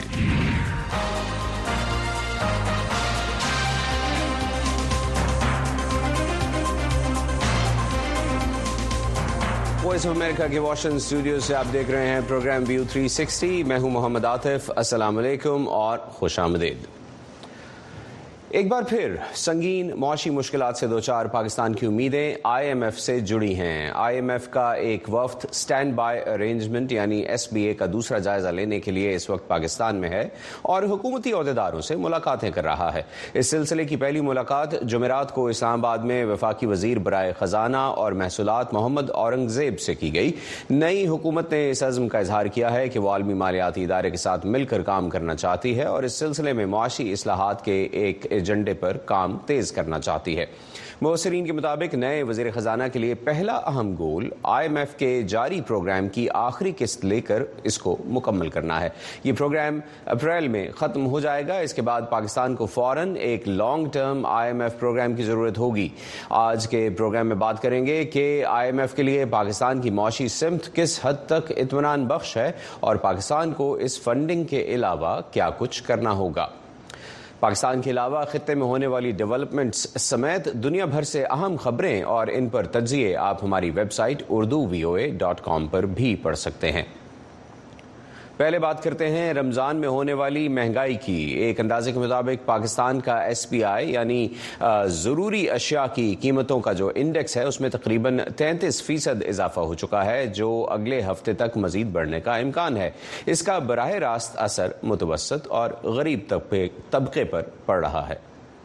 वॉइस ऑफ अमेरिका के वॉशिंगटन स्टूडियो से आप देख रहे हैं प्रोग्राम व्यू तीन सौ साठ. मैं हूं मोहम्मद आतिफ. अस्सलाम वालेकुम और खुशामदीद. एक बार फिर संगीन मौशी मुश्किलात से दो चार पाकिस्तान की उम्मीदें आई एम एफ से जुड़ी हैं. आई एम एफ का एक वफ्द स्टैंड बाय अरेंजमेंट यानी एस बी ए का दूसरा जायजा लेने के लिए इस वक्त पाकिस्तान में है और हुकूमती अहदेदारों से मुलाकातें कर रहा है. इस सिलसिले की पहली मुलाकात जुमेरात को इस्लामाबाद में वफाकी वजीर बराए खजाना और महसूलात मोहम्मद औरंगजेब से की गई. नई हुकूमत ने इस अज़्म का इजहार किया है कि वो आलमी मालियाती इदारे के साथ मिलकर काम करना चाहती है और इस सिलसिले में मुआशी इस्लाहात के एक एजेंडे पर काम तेज करना चाहती है. मुबस्सिरीन के मुताबिक नए वज़ीर खजाना के लिए पहला अहम गोल आई एम एफ के जारी प्रोग्राम की आखिरी किस्त लेकर इसको मुकम्मल करना है. ये प्रोग्राम अप्रैल में ख़त्म हो जाएगा. इसके बाद पाकिस्तान को फ़ौरन एक long term I M F programme की ज़रूरत होगी. आज के प्रोग्राम में बात करेंगे कि आई एम एफ के लिए पाकिस्तान की मौशी सिमत किस हद तक इत्मीनान बख्श है और पाकिस्तान को इस फंडिंग के अलावा क्या कुछ करना होगा. पाकिस्तान के अलावा खित्ते में होने वाली डेवलपमेंट्स समेत दुनिया भर से अहम खबरें और इन पर तज्जिए आप हमारी website Urdu V O A dot com पर भी पढ़ सकते हैं. पहले बात करते हैं रमज़ान में होने वाली महंगाई की. एक अंदाजे के मुताबिक पाकिस्तान का एस पी आई यानी ज़रूरी अशिया की कीमतों का जो इंडेक्स है उसमें तकरीबन तैंतीस फीसद इजाफा हो चुका है जो अगले हफ्ते तक मजीद बढ़ने का इम्कान है. इसका बराह रास्त असर मुतवसत और गरीब तबके तबके पर पड़ रहा है.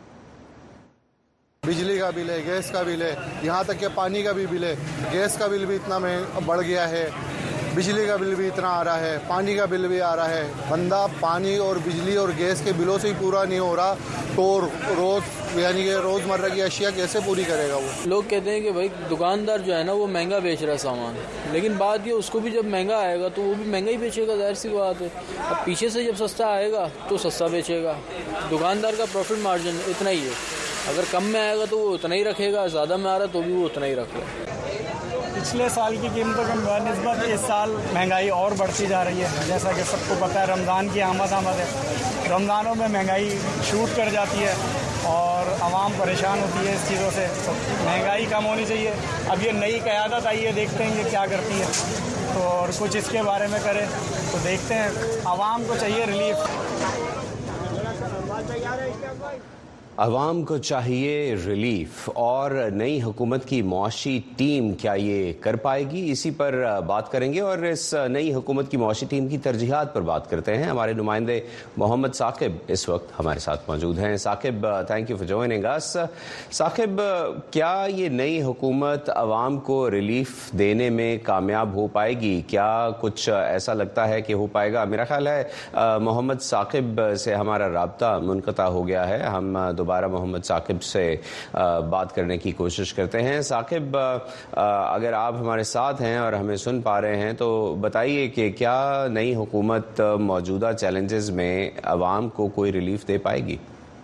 बिजली का बिल है, गैस का बिल है, यहाँ तक कि पानी का भी बिल है. गैस का बिल भी इतना महंगा बढ़ गया है, बिजली का बिल भी इतना आ रहा है, पानी का बिल भी आ रहा है. बंदा पानी और बिजली और गैस के बिलों से ही पूरा नहीं हो रहा तो रोज यानी कि रोज़मर्रा की अशिया कैसे पूरी करेगा वो. लोग कहते हैं कि भाई दुकानदार जो है ना वो महंगा बेच रहा है सामान, लेकिन बात ये उसको भी जब महंगा आएगा तो वो भी महंगा ही बेचेगा, जाहिर सी बात है. अब पीछे से जब सस्ता आएगा तो सस्ता बेचेगा. दुकानदार का प्रॉफिट मार्जिन इतना ही है. अगर कम में आएगा तो वो उतना ही रखेगा, ज़्यादा में आ रहा तो भी वो उतना ही रखेगा. पिछले साल की कीमतों के निस्बत इस साल महंगाई और बढ़ती जा रही है. जैसा कि सबको पता है रमज़ान की आमद आमद है. रमज़ानों में महंगाई शूट कर जाती है और आवाम परेशान होती है इस चीज़ों से. तो महंगाई कम होनी चाहिए. अब ये नई क़यादत आई है, देखते हैं ये क्या करती है तो और कुछ इसके बारे में करे तो देखते हैं. आवाम को चाहिए रिलीफ. عوام کو چاہیے ریلیف اور نئی حکومت کی معاشی ٹیم کیا یہ کر پائے گی، اسی پر بات کریں گے اور اس نئی حکومت کی معاشی ٹیم کی ترجیحات پر بات کرتے ہیں۔ ہمارے نمائندے محمد ثاقب اس وقت ہمارے ساتھ موجود ہیں۔ ثاقب، تھینک یو فار جوائننگ اس۔ ثاقب، کیا یہ نئی حکومت عوام کو ریلیف دینے میں کامیاب ہو پائے گی؟ کیا کچھ ایسا لگتا ہے کہ ہو پائے گا؟ میرا خیال ہے محمد ثاقب سے ہمارا رابطہ منقطع ہو گیا ہے، ہم دوبارہ محمد ثاقب سے بات کرنے کی کوشش کرتے ہیں۔ ثاقب، اگر آپ ہمارے ساتھ ہیں اور ہمیں سن پا رہے ہیں تو بتائیے کہ کیا نئی حکومت موجودہ چیلنجز میں عوام کو کوئی ریلیف دے پائے گی؟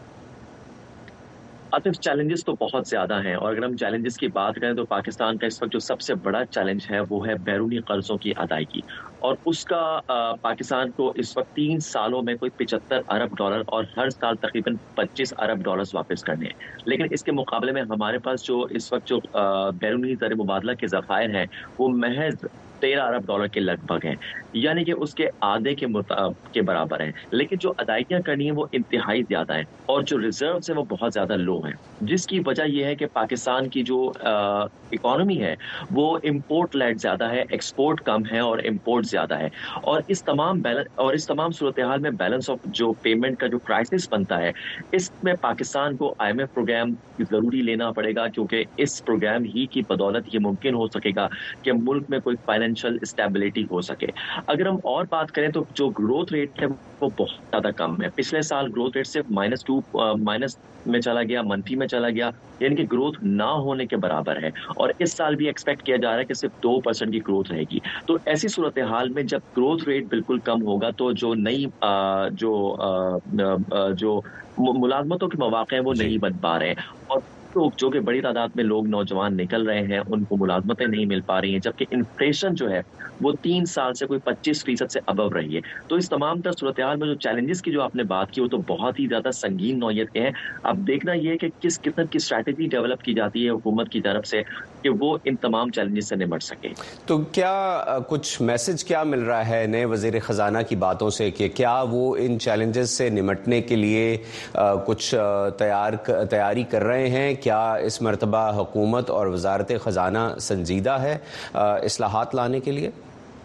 عاطف، چیلنجز تو بہت زیادہ ہیں، اور اگر ہم چیلنجز کی بات کریں تو پاکستان کا اس وقت جو سب سے بڑا چیلنج ہے وہ ہے بیرونی قرضوں کی ادائیگی، اور اس کا پاکستان کو اس وقت تین سالوں میں کوئی پچہتر ارب ڈالر اور ہر سال تقریباً پچیس ارب ڈالرز واپس کرنے ہیں۔ لیکن اس کے مقابلے میں ہمارے پاس جو اس وقت جو بیرونی زر مبادلہ کے ذخائر ہیں وہ محض تیرہ ارب ڈالر کے لگ بھگ ہیں، یعنی کہ اس کے آدھے کے کے برابر ہیں، لیکن جو ادائیگیاں کرنی ہیں وہ انتہائی زیادہ ہیں، اور جو ریزروز ہیں وہ بہت زیادہ لو ہیں، جس کی وجہ یہ ہے کہ پاکستان کی جو اکانومی ہے وہ امپورٹ لیڈ زیادہ ہے، ایکسپورٹ کم ہے اور امپورٹ زیادہ ہے، اور اس تمام اور اس تمام صورتحال میں بیلنس آف جو پیمنٹ کا جو کرائسس بنتا ہے، اس میں پاکستان کو آئی ایم ایف پروگرام ضروری لینا پڑے گا، کیونکہ اس پروگرام ہی کی بدولت یہ ممکن ہو سکے گا کہ ملک میں کوئی فائنینشیل اسٹیبلٹی ہو سکے۔ اگر ہم اور بات کریں تو جو گروتھ ریٹ ہے وہ بہت زیادہ کم ہے، پچھلے سال گروتھ ریٹ صرف مائنس ٹو مائنس میں چلا گیا، منفی میں چلا گیا، یعنی کہ گروتھ نہ ہونے کے برابر ہے، اور اس سال بھی ایکسپیکٹ کیا جا رہا ہے کہ صرف دو پرسنٹ کی گروتھ رہے گی۔ تو ایسی صورتحال میں جب گروتھ ریٹ بالکل کم ہوگا تو جو نئی جو جو ملازمتوں کے مواقع ہیں وہ نہیں بن پا رہے ہیں، اور جو کہ بڑی تعداد میں لوگ نوجوان نکل رہے ہیں ان کو ملازمتیں نہیں مل پا رہی ہیں، جبکہ انفلیشن جو ہے وہ تین سال سے کوئی پچیس فیصد سے ابو رہی ہے۔ تو اس تمام تر صورتحال میں جو چیلنجز کی جو آپ نے بات کی وہ تو بہت ہی زیادہ سنگین نوعیت کے ہیں۔ اب دیکھنا یہ ہے کہ کس قسم کی اسٹریٹجی ڈیولپ کی جاتی ہے حکومت کی طرف سے کہ وہ ان تمام چیلنجز سے نمٹ سکے۔ تو کیا کچھ میسج کیا مل رہا ہے نئے وزیر خزانہ کی باتوں سے کہ کیا وہ ان چیلنجز سے نمٹنے کے لیے کچھ تیار تیاری کر رہے ہیں؟ کیا اس مرتبہ حکومت اور وزارت خزانہ سنجیدہ ہے اصلاحات لانے کے لیے؟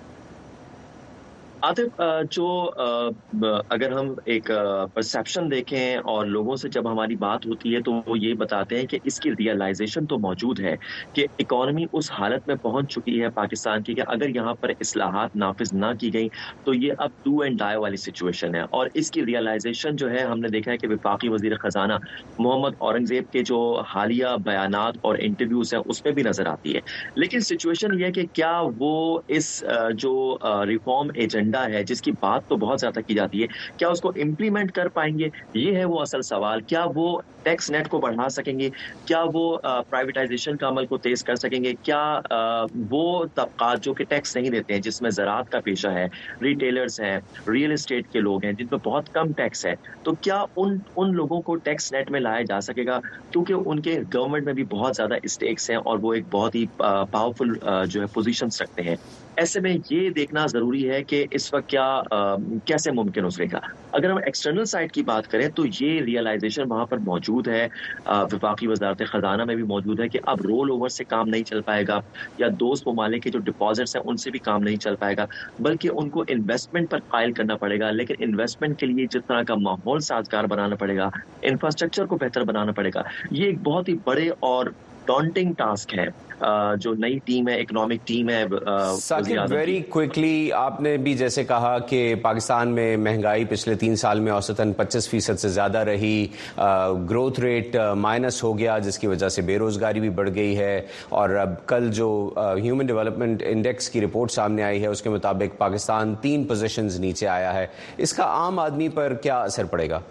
عاطف، جو اگر ہم ایک پرسیپشن دیکھیں اور لوگوں سے جب ہماری بات ہوتی ہے تو وہ یہ بتاتے ہیں کہ اس کی ریئلائزیشن تو موجود ہے کہ اکانومی اس حالت میں پہنچ چکی ہے پاکستان کی کہ اگر یہاں پر اصلاحات نافذ نہ کی گئی تو یہ اب ڈو اینڈ ڈائی والی سچویشن ہے، اور اس کی ریئلائزیشن جو ہے ہم نے دیکھا ہے کہ وفاقی وزیر خزانہ محمد اورنگزیب کے جو حالیہ بیانات اور انٹرویوز ہیں اس میں بھی نظر آتی ہے۔ لیکن سچویشن یہ ہے کہ کیا وہ اس جو ریفارم ایجنڈا ہے جس کی بات تو بہت زیادہ کی جاتی ہے، کیا اس کو امپلیمنٹ کر پائیں گے؟ یہ ہے وہ اصل سوال۔ کیا وہ ٹیکس نیٹ کو بڑھا سکیں گے؟ کیا وہ پرائیویٹائزیشن کا عمل کو تیز کر سکیں گے؟ کیا وہ طبقات جو کہ ٹیکس نہیں دیتے ہیں، جس میں زراعت کا پیشہ ہے، ریٹیلرز ہیں، ریئل اسٹیٹ کے لوگ ہیں جن پہ بہت کم ٹیکس ہے، تو کیا ان ان لوگوں کو ٹیکس نیٹ میں لایا جا سکے گا؟ کیونکہ ان کے گورنمنٹ میں بھی بہت زیادہ اسٹیکس ہیں اور وہ ایک بہت ہی پاورفل جو ہے پوزیشنز رکھتے ہیں۔ ایسے میں یہ دیکھنا ضروری ہے کہ اس وقت کیا کیسے ممکن ہو سکے گا۔ اگر ہم ایکسٹرنل سائڈ کی بات کریں تو یہ ریئلائزیشن وہاں پر موجود ہے، وفاقی وزارت خزانہ میں بھی موجود ہے کہ اب رول اوور سے کام نہیں چل پائے گا، یا دوست ممالک کے جو ڈپازٹس ہیں ان سے بھی کام نہیں چل پائے گا، بلکہ ان کو انویسٹمنٹ پر قائل کرنا پڑے گا۔ لیکن انویسٹمنٹ کے لیے جس طرح کا ماحول سازگار بنانا پڑے گا، انفراسٹرکچر کو بہتر بنانا پڑے گا، یہ ایک بہت ہی بڑے اور ڈانٹنگ ٹاسک ہے جو نئی ٹیم ہے، اکنامک ٹیم ہے۔ ثاقب، ویری کوئکلی، آپ نے بھی جیسے کہا کہ پاکستان میں مہنگائی پچھلے تین سال میں اوسطاً پچیس فیصد سے زیادہ رہی، گروتھ ریٹ مائنس ہو گیا جس کی وجہ سے بے روزگاری بھی بڑھ گئی ہے، اور اب کل جو ہیومن ڈیولپمنٹ انڈیکس کی رپورٹ سامنے آئی ہے اس کے مطابق پاکستان تین پوزیشنز نیچے آیا ہے۔ اس کا عام آدمی پر کیا اثر پڑے گا؟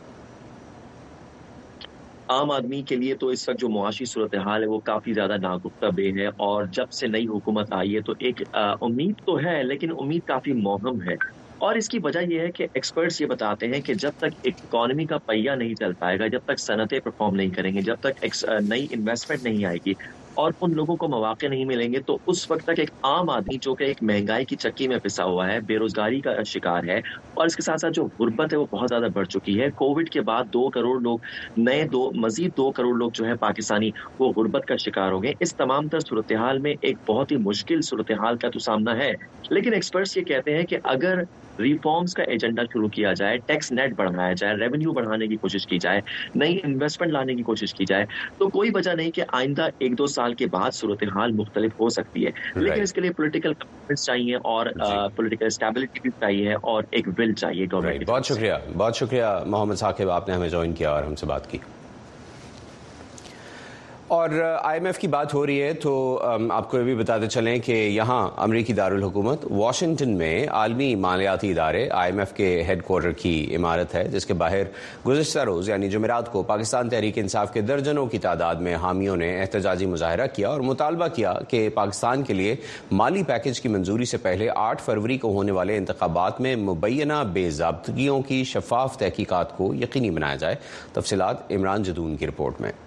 عام آدمی کے لیے تو اس وقت جو معاشی صورتحال ہے وہ کافی زیادہ ناگفتہ بے ہے، اور جب سے نئی حکومت آئی ہے تو ایک امید تو ہے لیکن امید کافی موہم ہے، اور اس کی وجہ یہ ہے کہ ایکسپرٹس یہ بتاتے ہیں کہ جب تک اکانومی کا پہیہ نہیں چل پائے گا، جب تک صنعتیں پرفارم نہیں کریں گے، جب تک نئی انویسٹمنٹ نہیں آئے گی اور ان لوگوں کو مواقع نہیں ملیں گے تو اس وقت تک ایک عام آدمی جو کہ ایک مہنگائی کی چکی میں پھنسا ہوا ہے، بے روزگاری کا شکار ہے، اور اس کے ساتھ ساتھ جو غربت ہے وہ بہت زیادہ بڑھ چکی ہے. کووڈ کے بعد دو کروڑ لوگ نئے دو مزید دو کروڑ لوگ جو ہے پاکستانی وہ غربت کا شکار ہو گئے. اس تمام تر صورتحال میں ایک بہت ہی مشکل صورتحال کا تو سامنا ہے، لیکن ایکسپرٹس یہ کہتے ہیں کہ اگر ریفارمز کا ایجنڈا شروع کیا جائے، ٹیکس نیٹ بڑھایا جائے، ریونیو بڑھانے کی کوشش کی جائے، نئی انویسٹمنٹ لانے کی کوشش کی جائے، تو کوئی وجہ نہیں کہ آئندہ ایک دو سال کے بعد صورتحال مختلف ہو سکتی ہے. لیکن اس کے لیے پولیٹیکل کمٹمنٹس چاہیے اور پولیٹیکل اسٹیبلٹی بھی چاہیے اور ایک ول چاہیے گورنمنٹ. بہت شکریہ بہت شکریہ محمد ثاقب، آپ نے ہمیں جوائن کیا اور ہم سے بات کی. اور آئی ایم ایف کی بات ہو رہی ہے تو آپ کو یہ بھی بتاتے چلیں کہ یہاں امریکی دارالحکومت واشنگٹن میں عالمی مالیاتی ادارے آئی ایم ایف کے ہیڈ کوارٹر کی عمارت ہے، جس کے باہر گزشتہ روز یعنی جمعرات کو پاکستان تحریک انصاف کے درجنوں کی تعداد میں حامیوں نے احتجاجی مظاہرہ کیا اور مطالبہ کیا کہ پاکستان کے لیے مالی پیکج کی منظوری سے پہلے آٹھ فروری کو ہونے والے انتخابات میں مبینہ بے ضابطگیوں کی شفاف تحقیقات کو یقینی بنایا جائے. تفصیلات عمران جدون کی رپورٹ میں.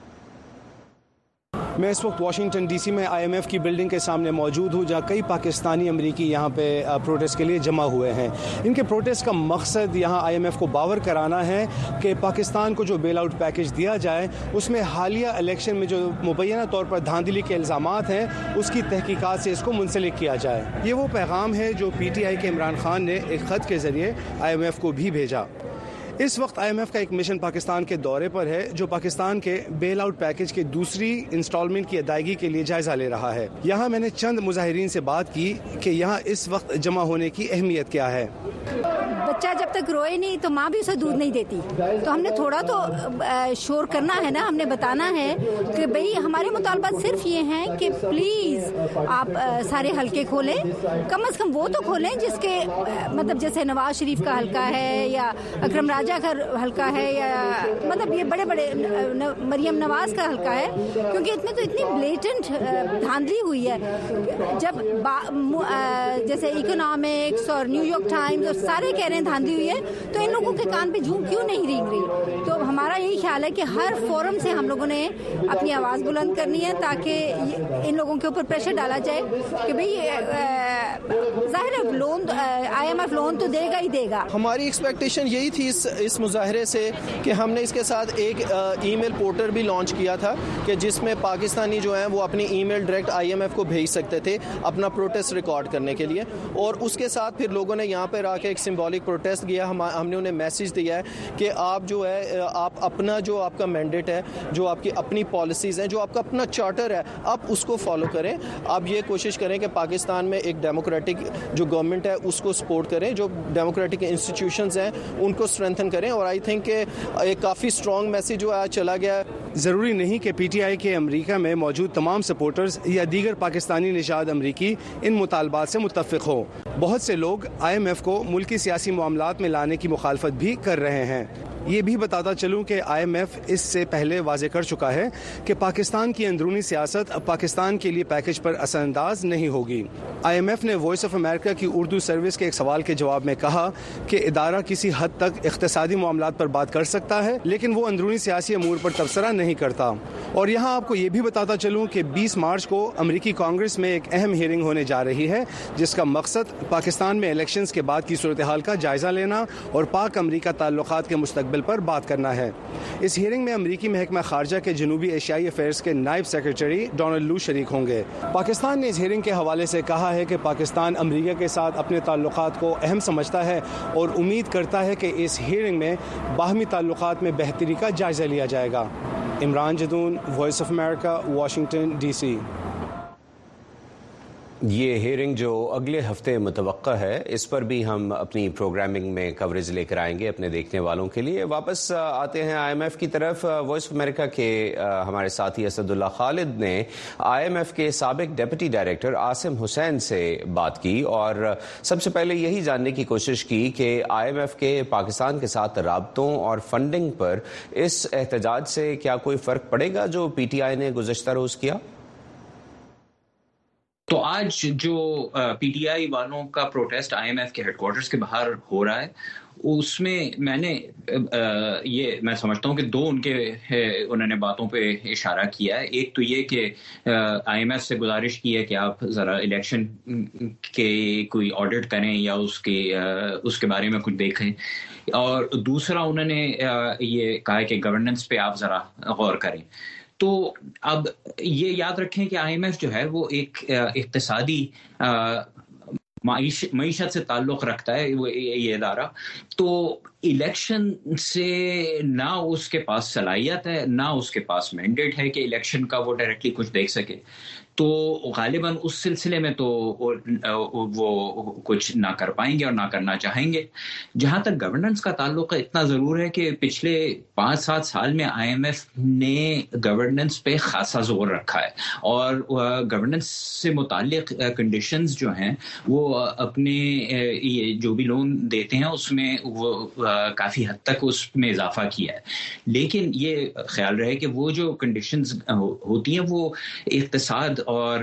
میں اس وقت واشنگٹن ڈی سی میں آئی ایم ایف کی بلڈنگ کے سامنے موجود ہوں، جہاں کئی پاکستانی امریکی یہاں پہ پروٹیسٹ کے لیے جمع ہوئے ہیں. ان کے پروٹیسٹ کا مقصد یہاں آئی ایم ایف کو باور کرانا ہے کہ پاکستان کو جو بیل آؤٹ پیکج دیا جائے اس میں حالیہ الیکشن میں جو مبینہ طور پر دھاندلی کے الزامات ہیں اس کی تحقیقات سے اس کو منسلک کیا جائے. یہ وہ پیغام ہے جو پی ٹی آئی کے عمران خان نے ایک خط کے ذریعے آئی ایم ایف کو بھی بھیجا. اس وقت آئی ایم ایف کا ایک مشن پاکستان کے دورے پر ہے جو پاکستان کے بیل آؤٹ پیکج کے دوسری انسٹالمنٹ کی ادائیگی کے لیے جائزہ لے رہا ہے. یہاں میں نے چند مظاہرین سے بات کی کہ یہاں اس وقت جمع ہونے کی اہمیت کیا ہے. بچہ جب تک روئے نہیں تو ماں بھی اسے دودھ نہیں دیتی، تو ہم نے تھوڑا تو شور کرنا ہے نا، ہم نے بتانا ہے کہ بھئی ہمارے مطالبات صرف یہ ہیں کہ پلیز آپ سارے حلقے کھولیں، کم از کم وہ تو کھولیں جس کے مطلب جیسے نواز شریف کا حلقہ ہے یا اکرم راجہ کا حلقہ ہے یا مطلب یہ بڑے بڑے مریم نواز کا حلقہ ہے، کیونکہ اتنے تو اتنی بلیٹنٹ دھاندلی ہوئی ہے. جب جیسے اکنامکس اور نیو یارک ٹائمز اور سارے کہہ رہے ہیں دھاندلی ہوئی ہے تو ان لوگوں کے کان پہ جھوم کیوں نہیں رینگ رہی؟ تو ہمارا یہی خیال ہے کہ ہر فورم سے ہم لوگوں نے اپنی آواز بلند کرنی ہے تاکہ ان لوگوں کے اوپر پریشر ڈالا جائے کہ بھئی ظاہر ہے لون آئی ایم ایف لون تو دے گا ہی دے گا. ہماری ایکسپیکٹیشن یہی تھی اس اس مظاہرے سے کہ ہم نے اس کے ساتھ ایک ای میل پورٹل بھی لانچ کیا تھا کہ جس میں پاکستانی جو ہیں وہ اپنی ای میل ڈائریکٹ آئی ایم ایف کو بھیج سکتے تھے اپنا پروٹیسٹ ریکارڈ کرنے کے لیے. اور اس کے ساتھ پھر لوگوں نے یہاں پر آ کے ایک سمبولک پروٹیسٹ کیا. ہم ہم نے انہیں میسج دیا ہے کہ آپ جو ہے آپ اپنا جو آپ کا مینڈیٹ ہے، جو آپ کی اپنی پالیسیز ہیں، جو آپ کا اپنا چارٹر ہے، آپ اس کو فالو کریں. آپ یہ کوشش کریں کہ پاکستان میں ایک ڈیموکریٹک جو گورنمنٹ ہے اس کو سپورٹ کریں، جو ڈیموکریٹک انسٹیٹیوشنز ہیں ان کو اسٹرینتھن کریں. اور آئی تھنک کہ ایک کافی اسٹرانگ میسج جو آج چلا گیا ہے. ضروری نہیں کہ پی ٹی آئی کے امریکہ میں موجود تمام سپورٹرز یا دیگر پاکستانی نژاد امریکی ان مطالبات سے متفق ہوں. بہت سے لوگ آئی ایم ایف کو ملکی سیاسی معاملات میں لانے کی مخالفت بھی کر رہے ہیں. یہ بھی بتاتا چلوں کہ آئی ایم ایف اس سے پہلے واضح کر چکا ہے کہ پاکستان کی اندرونی سیاست پاکستان کے لیے پیکج پر اثر انداز نہیں ہوگی. آئی ایم ایف نے وائس آف امریکہ کی اردو سروس کے ایک سوال کے جواب میں کہا کہ ادارہ کسی حد تک اقتصادی معاملات پر بات کر سکتا ہے لیکن وہ اندرونی سیاسی امور پر تبصرہ نہیں کرتا. اور یہاں آپ کو یہ بھی بتاتا چلوں کہ بیس مارچ کو امریکی کانگریس میں ایک اہم ہیئرنگ ہونے جا رہی ہے جس کا مقصد پاکستان میں الیکشنز کے بعد کی صورتحال کا جائزہ لینا اور پاک امریکہ تعلقات کے مستقبل پر بات کرنا ہے. اس ہیئرنگ میں امریکی محکمہ خارجہ کے جنوبی ایشیائی افیئرز کے نائب سیکرٹری ڈونلڈ لو شریک ہوں گے. پاکستان نے اس ہیئرنگ کے حوالے سے کہا ہے کہ پاکستان امریکہ کے ساتھ اپنے تعلقات کو اہم سمجھتا ہے اور امید کرتا ہے کہ اس ہیئرنگ میں باہمی تعلقات میں بہتری کا جائزہ لیا جائے گا. عمران جدون، وائس آف امریکہ، واشنگٹن ڈی سی. یہ ہیئرنگ جو اگلے ہفتے متوقع ہے اس پر بھی ہم اپنی پروگرامنگ میں کوریج لے کر آئیں گے اپنے دیکھنے والوں کے لیے. واپس آتے ہیں آئی ایم ایف کی طرف. وائس آف امریکہ کے ہمارے ساتھی اسد اللہ خالد نے آئی ایم ایف کے سابق ڈپٹی ڈائریکٹر عاصم حسین سے بات کی اور سب سے پہلے یہی جاننے کی کوشش کی کہ آئی ایم ایف کے پاکستان کے ساتھ رابطوں اور فنڈنگ پر اس احتجاج سے کیا کوئی فرق پڑے گا جو پی ٹی آئی نے گزشتہ روز کیا؟ تو آج جو پی ٹی آئی والوں کا پروٹیسٹ آئی ایم ایف کے ہیڈ کوارٹرز کے باہر ہو رہا ہے، اس میں میں نے یہ میں سمجھتا ہوں کہ دو ان کے انہوں نے باتوں پہ اشارہ کیا ہے. ایک تو یہ کہ آئی ایم ایف سے گزارش کی ہے کہ آپ ذرا الیکشن کے کوئی آڈٹ کریں یا اس کے اس کے بارے میں کچھ دیکھیں، اور دوسرا انہوں نے یہ کہا ہے کہ گورننس پہ آپ ذرا غور کریں. تو اب یہ یاد رکھیں کہ آئی ایم ایف جو ہے وہ ایک اقتصادی معیشت سے تعلق رکھتا ہے وہ یہ ادارہ. تو الیکشن سے نہ اس کے پاس صلاحیت ہے نہ اس کے پاس مینڈیٹ ہے کہ الیکشن کا وہ ڈائریکٹلی کچھ دیکھ سکے. تو غالباً اس سلسلے میں تو وہ کچھ نہ کر پائیں گے اور نہ کرنا چاہیں گے. جہاں تک گورننس کا تعلق ہے، اتنا ضرور ہے کہ پچھلے پانچ سات سال میں آئی ایم ایف نے گورننس پہ خاصا زور رکھا ہے، اور گورننس سے متعلق کنڈیشنز جو ہیں وہ اپنے جو بھی لون دیتے ہیں اس میں وہ کافی حد تک اس میں اضافہ کیا ہے. لیکن یہ خیال رہے کہ وہ جو کنڈیشنز ہوتی ہیں وہ اقتصاد اور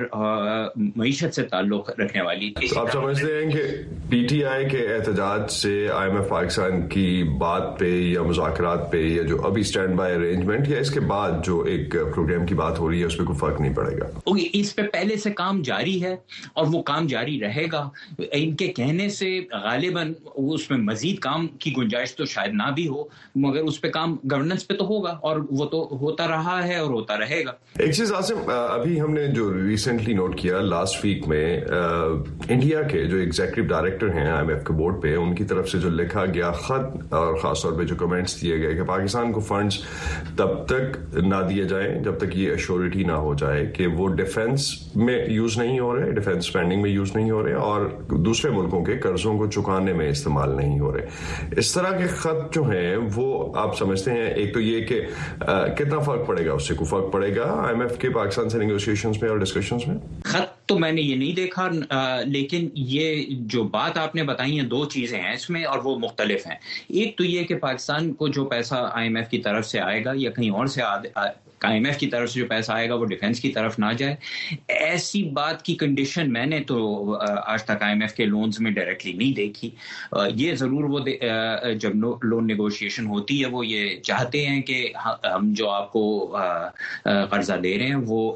معیشت سے تعلق رکھنے والی. آپ سمجھتے ہیں کہ پی ٹی آئی کے احتجاج سے آئی ایم ایف پاکستان کی بات پہ یا مذاکرات پہ یا جو ابھی اسٹینڈ بائی ارینجمنٹ یا اس کے بعد جو ایک پروگرام کی بات ہو رہی ہے اس پہ کوئی فرق نہیں پڑے گا؟ اس پہ پہلے سے کام جاری ہے اور وہ کام جاری رہے گا. ان کے کہنے سے غالباً اس میں مزید کام کی گنجائش تو شاید نہ بھی ہو، مگر اس پہ کام گورننس پہ تو ہوگا اور وہ تو ہوتا رہا ہے اور ہوتا رہے گا. ایک چیز عاصم، ابھی ہم نے جو ریسنٹلی نوٹ کیا لاسٹ ویک میں انڈیا کے جو ایگزیکٹو ڈائریکٹر ہیں آئی ایم ایف کے بورڈ پہ، ان کی طرف سے جو لکھا گیا خط اور خاص طور پہ جو کمنٹس دیے گئے کہ پاکستان کو فنڈز تب تک نہ دیے جائیں جب تک یہ ایشورٹی نہ ہو جائے کہ وہ ڈیفنس میں یوز نہیں ہو رہے، ڈیفنس اسپینڈنگ میں یوز نہیں ہو رہے اور دوسرے ملکوں کے قرضوں کو چکانے میں استعمال نہیں ہو رہے. اس طرح کے خط جو ہیں وہ آپ سمجھتے ہیں ایک تو یہ کہ کتنا فرق پڑے گا، اس سے کوئی فرق پڑے گا آئی ایم ایف کے پاکستان سے نیگوشیشنز میں اور ڈسکشنز میں؟ خط تو میں نے یہ نہیں دیکھا، لیکن یہ جو بات آپ نے بتائی ہیں دو چیزیں ہیں اس میں اور وہ مختلف ہیں. ایک تو یہ کہ پاکستان کو جو پیسہ آئی ایم ایف کی طرف سے آئے گا یا کہیں اور سے آئی ایم ایف کی طرف سے جو پیسہ آئے گا وہ ڈیفنس کی طرف نہ جائے، ایسی بات کی کنڈیشن میں نے تو آج تک آئی ایم ایف کے لونز میں ڈائریکٹلی نہیں دیکھی. یہ ضرور وہ جب لون نیگوشیشن ہوتی ہے وہ یہ چاہتے ہیں کہ ہم جو آپ کو قرضہ دے رہے ہیں وہ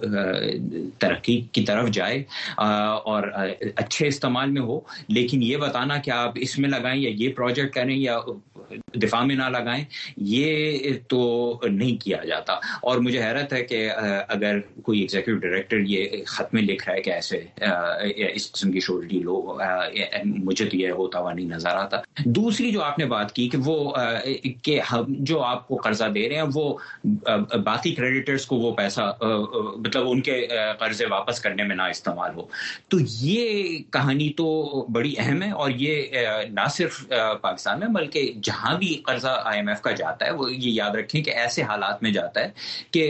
ترقی کی طرف جائے اور اچھے استعمال میں ہو، لیکن یہ بتانا کہ آپ اس میں لگائیں یا یہ پروجیکٹ کریں یا دفاع میں نہ لگائیں یہ تو نہیں کیا جاتا. اور مجھے حیرت ہے کہ اگر کوئی ایگزیکٹو ڈائریکٹر یہ خط میں لکھ رہا ہے کہ ایسے اس قسم کی شورٹی لو، مجھے تو یہ ہوتا ہوا نہیں نظر آتا. دوسری جو آپ نے بات کی کہ وہ کہ ہم جو آپ کو قرضہ دے رہے ہیں وہ باقی کریڈیٹرز کو وہ پیسہ مطلب ان کے قرضے واپس کرنے میں نہ استعمال ہو، تو یہ کہانی تو بڑی اہم ہے. اور یہ نہ صرف پاکستان میں بلکہ جہاں بھی قرضہ آئی ایم ایف کا جاتا ہے وہ یہ یاد رکھیں کہ ایسے حالات میں جاتا ہے کہ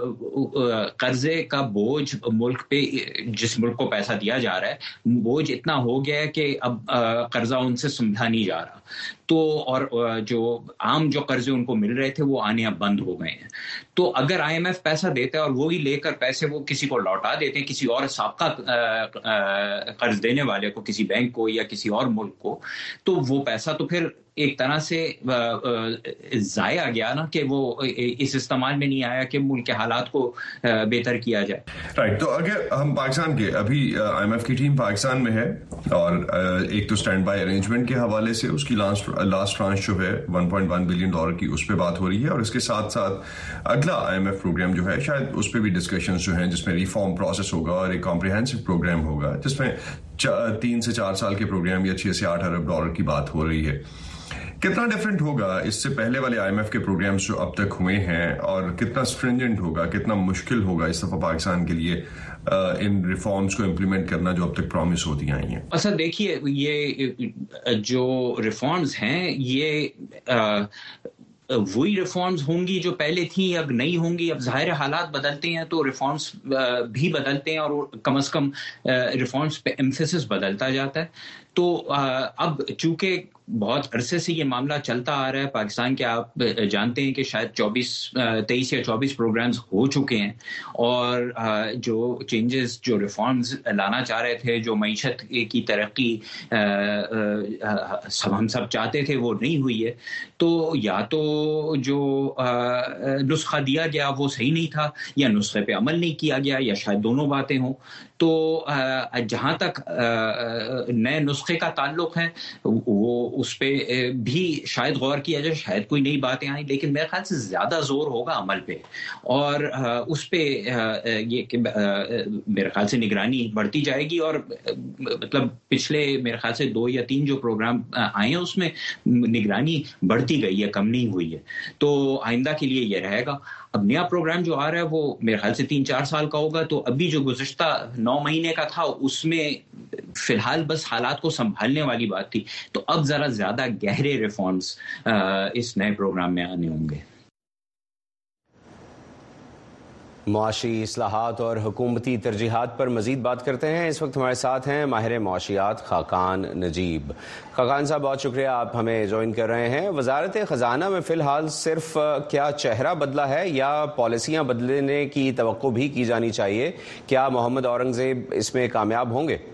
قرضے کا بوجھ ملک پہ، جس ملک کو پیسہ دیا جا رہا ہے بوجھ اتنا ہو گیا ہے کہ اب قرضہ ان سے سمجھا نہیں جا رہا. تو اور جو عام جو قرضے ان کو مل رہے تھے وہ آنے اب بند ہو گئے ہیں. تو اگر آئی ایم ایف پیسہ دیتا ہے اور وہی لے کر پیسے وہ کسی کو لوٹا دیتے ہیں، کسی اور سابقہ قرض دینے والے کو، کسی بینک کو یا کسی اور ملک کو، تو وہ پیسہ تو پھر ایک طرح سے ضائع گیا نا، کہ وہ اس استعمال میں نہیں آیا کہ ملک کے حالات کو بہتر کیا جائے. رائٹ. تو اگر ہم پاکستان کے ابھی آئی ایم ایف کی ٹیم پاکستان میں ہے اور ایک تو اسٹینڈ بائی ارینجمنٹ کے حوالے سے اس کی لاسٹ لاسٹ ٹرانش جو ہے ون پوائنٹ ون بلین ڈالر کی اس پہ بات ہو رہی ہے، اور اس کے ساتھ ساتھ اگلا آئی ایم ایف پروگرام جو ہے شاید اس پہ بھی ڈسکشنز جو ہیں جس میں ریفارم پروسیس ہوگا اور ایک کمپریہنسو پروگرام ہوگا جس میں تین سے چار سال کے پروگرام یا چھ سے آٹھ ارب ڈالر کی بات ہو رہی ہے. کتنا ڈفرینٹ ہوگا اس سے پہلے والے آئی ایم ایف کے پروگرامز جو اب تک ہوئے ہیں، اور کتنا اسٹرینجنٹ ہوگا، کتنا مشکل ہوگا اس دفعہ پاکستان کے لیے ان ریفارمز کو امپلیمنٹ کرنا جو اب تک پرومس ہوتی آئی ہیں؟ اچھا دیکھیے، یہ جو ریفارمز ہیں یہ وہی ریفارمز ہوں گی جو پہلے تھیں، اب نہیں ہوں گی. اب ظاہر حالات بدلتے ہیں تو ریفارمز بھی بدلتے ہیں اور کم از کم ریفارمز پہ ایمفیسس بدلتا جاتا ہے. تو اب چونکہ بہت عرصے سے یہ معاملہ چلتا آ رہا ہے پاکستان کے. آپ جانتے ہیں کہ شاید چوبیس تیئیس یا چوبیس پروگرامز ہو چکے ہیں, اور جو چینجز جو ریفارمز لانا چاہ رہے تھے, جو معیشت کی ترقی سب ہم سب چاہتے تھے, وہ نہیں ہوئی ہے. تو یا تو جو نسخہ دیا گیا وہ صحیح نہیں تھا, یا نسخے پہ عمل نہیں کیا گیا, یا شاید دونوں باتیں ہوں. تو جہاں تک نئے نسخے کا تعلق ہے وہ اس پہ بھی شاید غور کیا جائے, شاید کوئی نئی باتیں آئیں, لیکن میرے خیال سے زیادہ زور ہوگا عمل پہ, اور اس پہ یہ کہ میرے خیال سے نگرانی بڑھتی جائے گی. اور مطلب پچھلے میرے خیال سے دو یا تین جو پروگرام آئے ہیں اس میں نگرانی بڑھتی گئی ہے, کم نہیں ہوئی ہے. تو آئندہ کے لیے یہ رہے گا. اب نیا پروگرام جو آ رہا ہے وہ میرے خیال سے تین چار سال کا ہوگا. تو ابھی جو گزشتہ نو مہینے کا تھا اس میں فی الحال بس حالات کو سنبھالنے والی بات تھی. تو اب ذرا زیادہ گہرے ریفارمز اس نئے پروگرام میں آنے ہوں گے. معاشی اصلاحات اور حکومتی ترجیحات پر مزید بات کرتے ہیں. اس وقت ہمارے ساتھ ہیں ماہر معاشیات خاقان نجیب. خاقان صاحب بہت شکریہ, آپ ہمیں جوائن کر رہے ہیں. وزارت خزانہ میں فی الحال صرف کیا چہرہ بدلا ہے یا پالیسیاں بدلنے کی توقع بھی کی جانی چاہیے؟ کیا محمد اورنگزیب اس میں کامیاب ہوں گے؟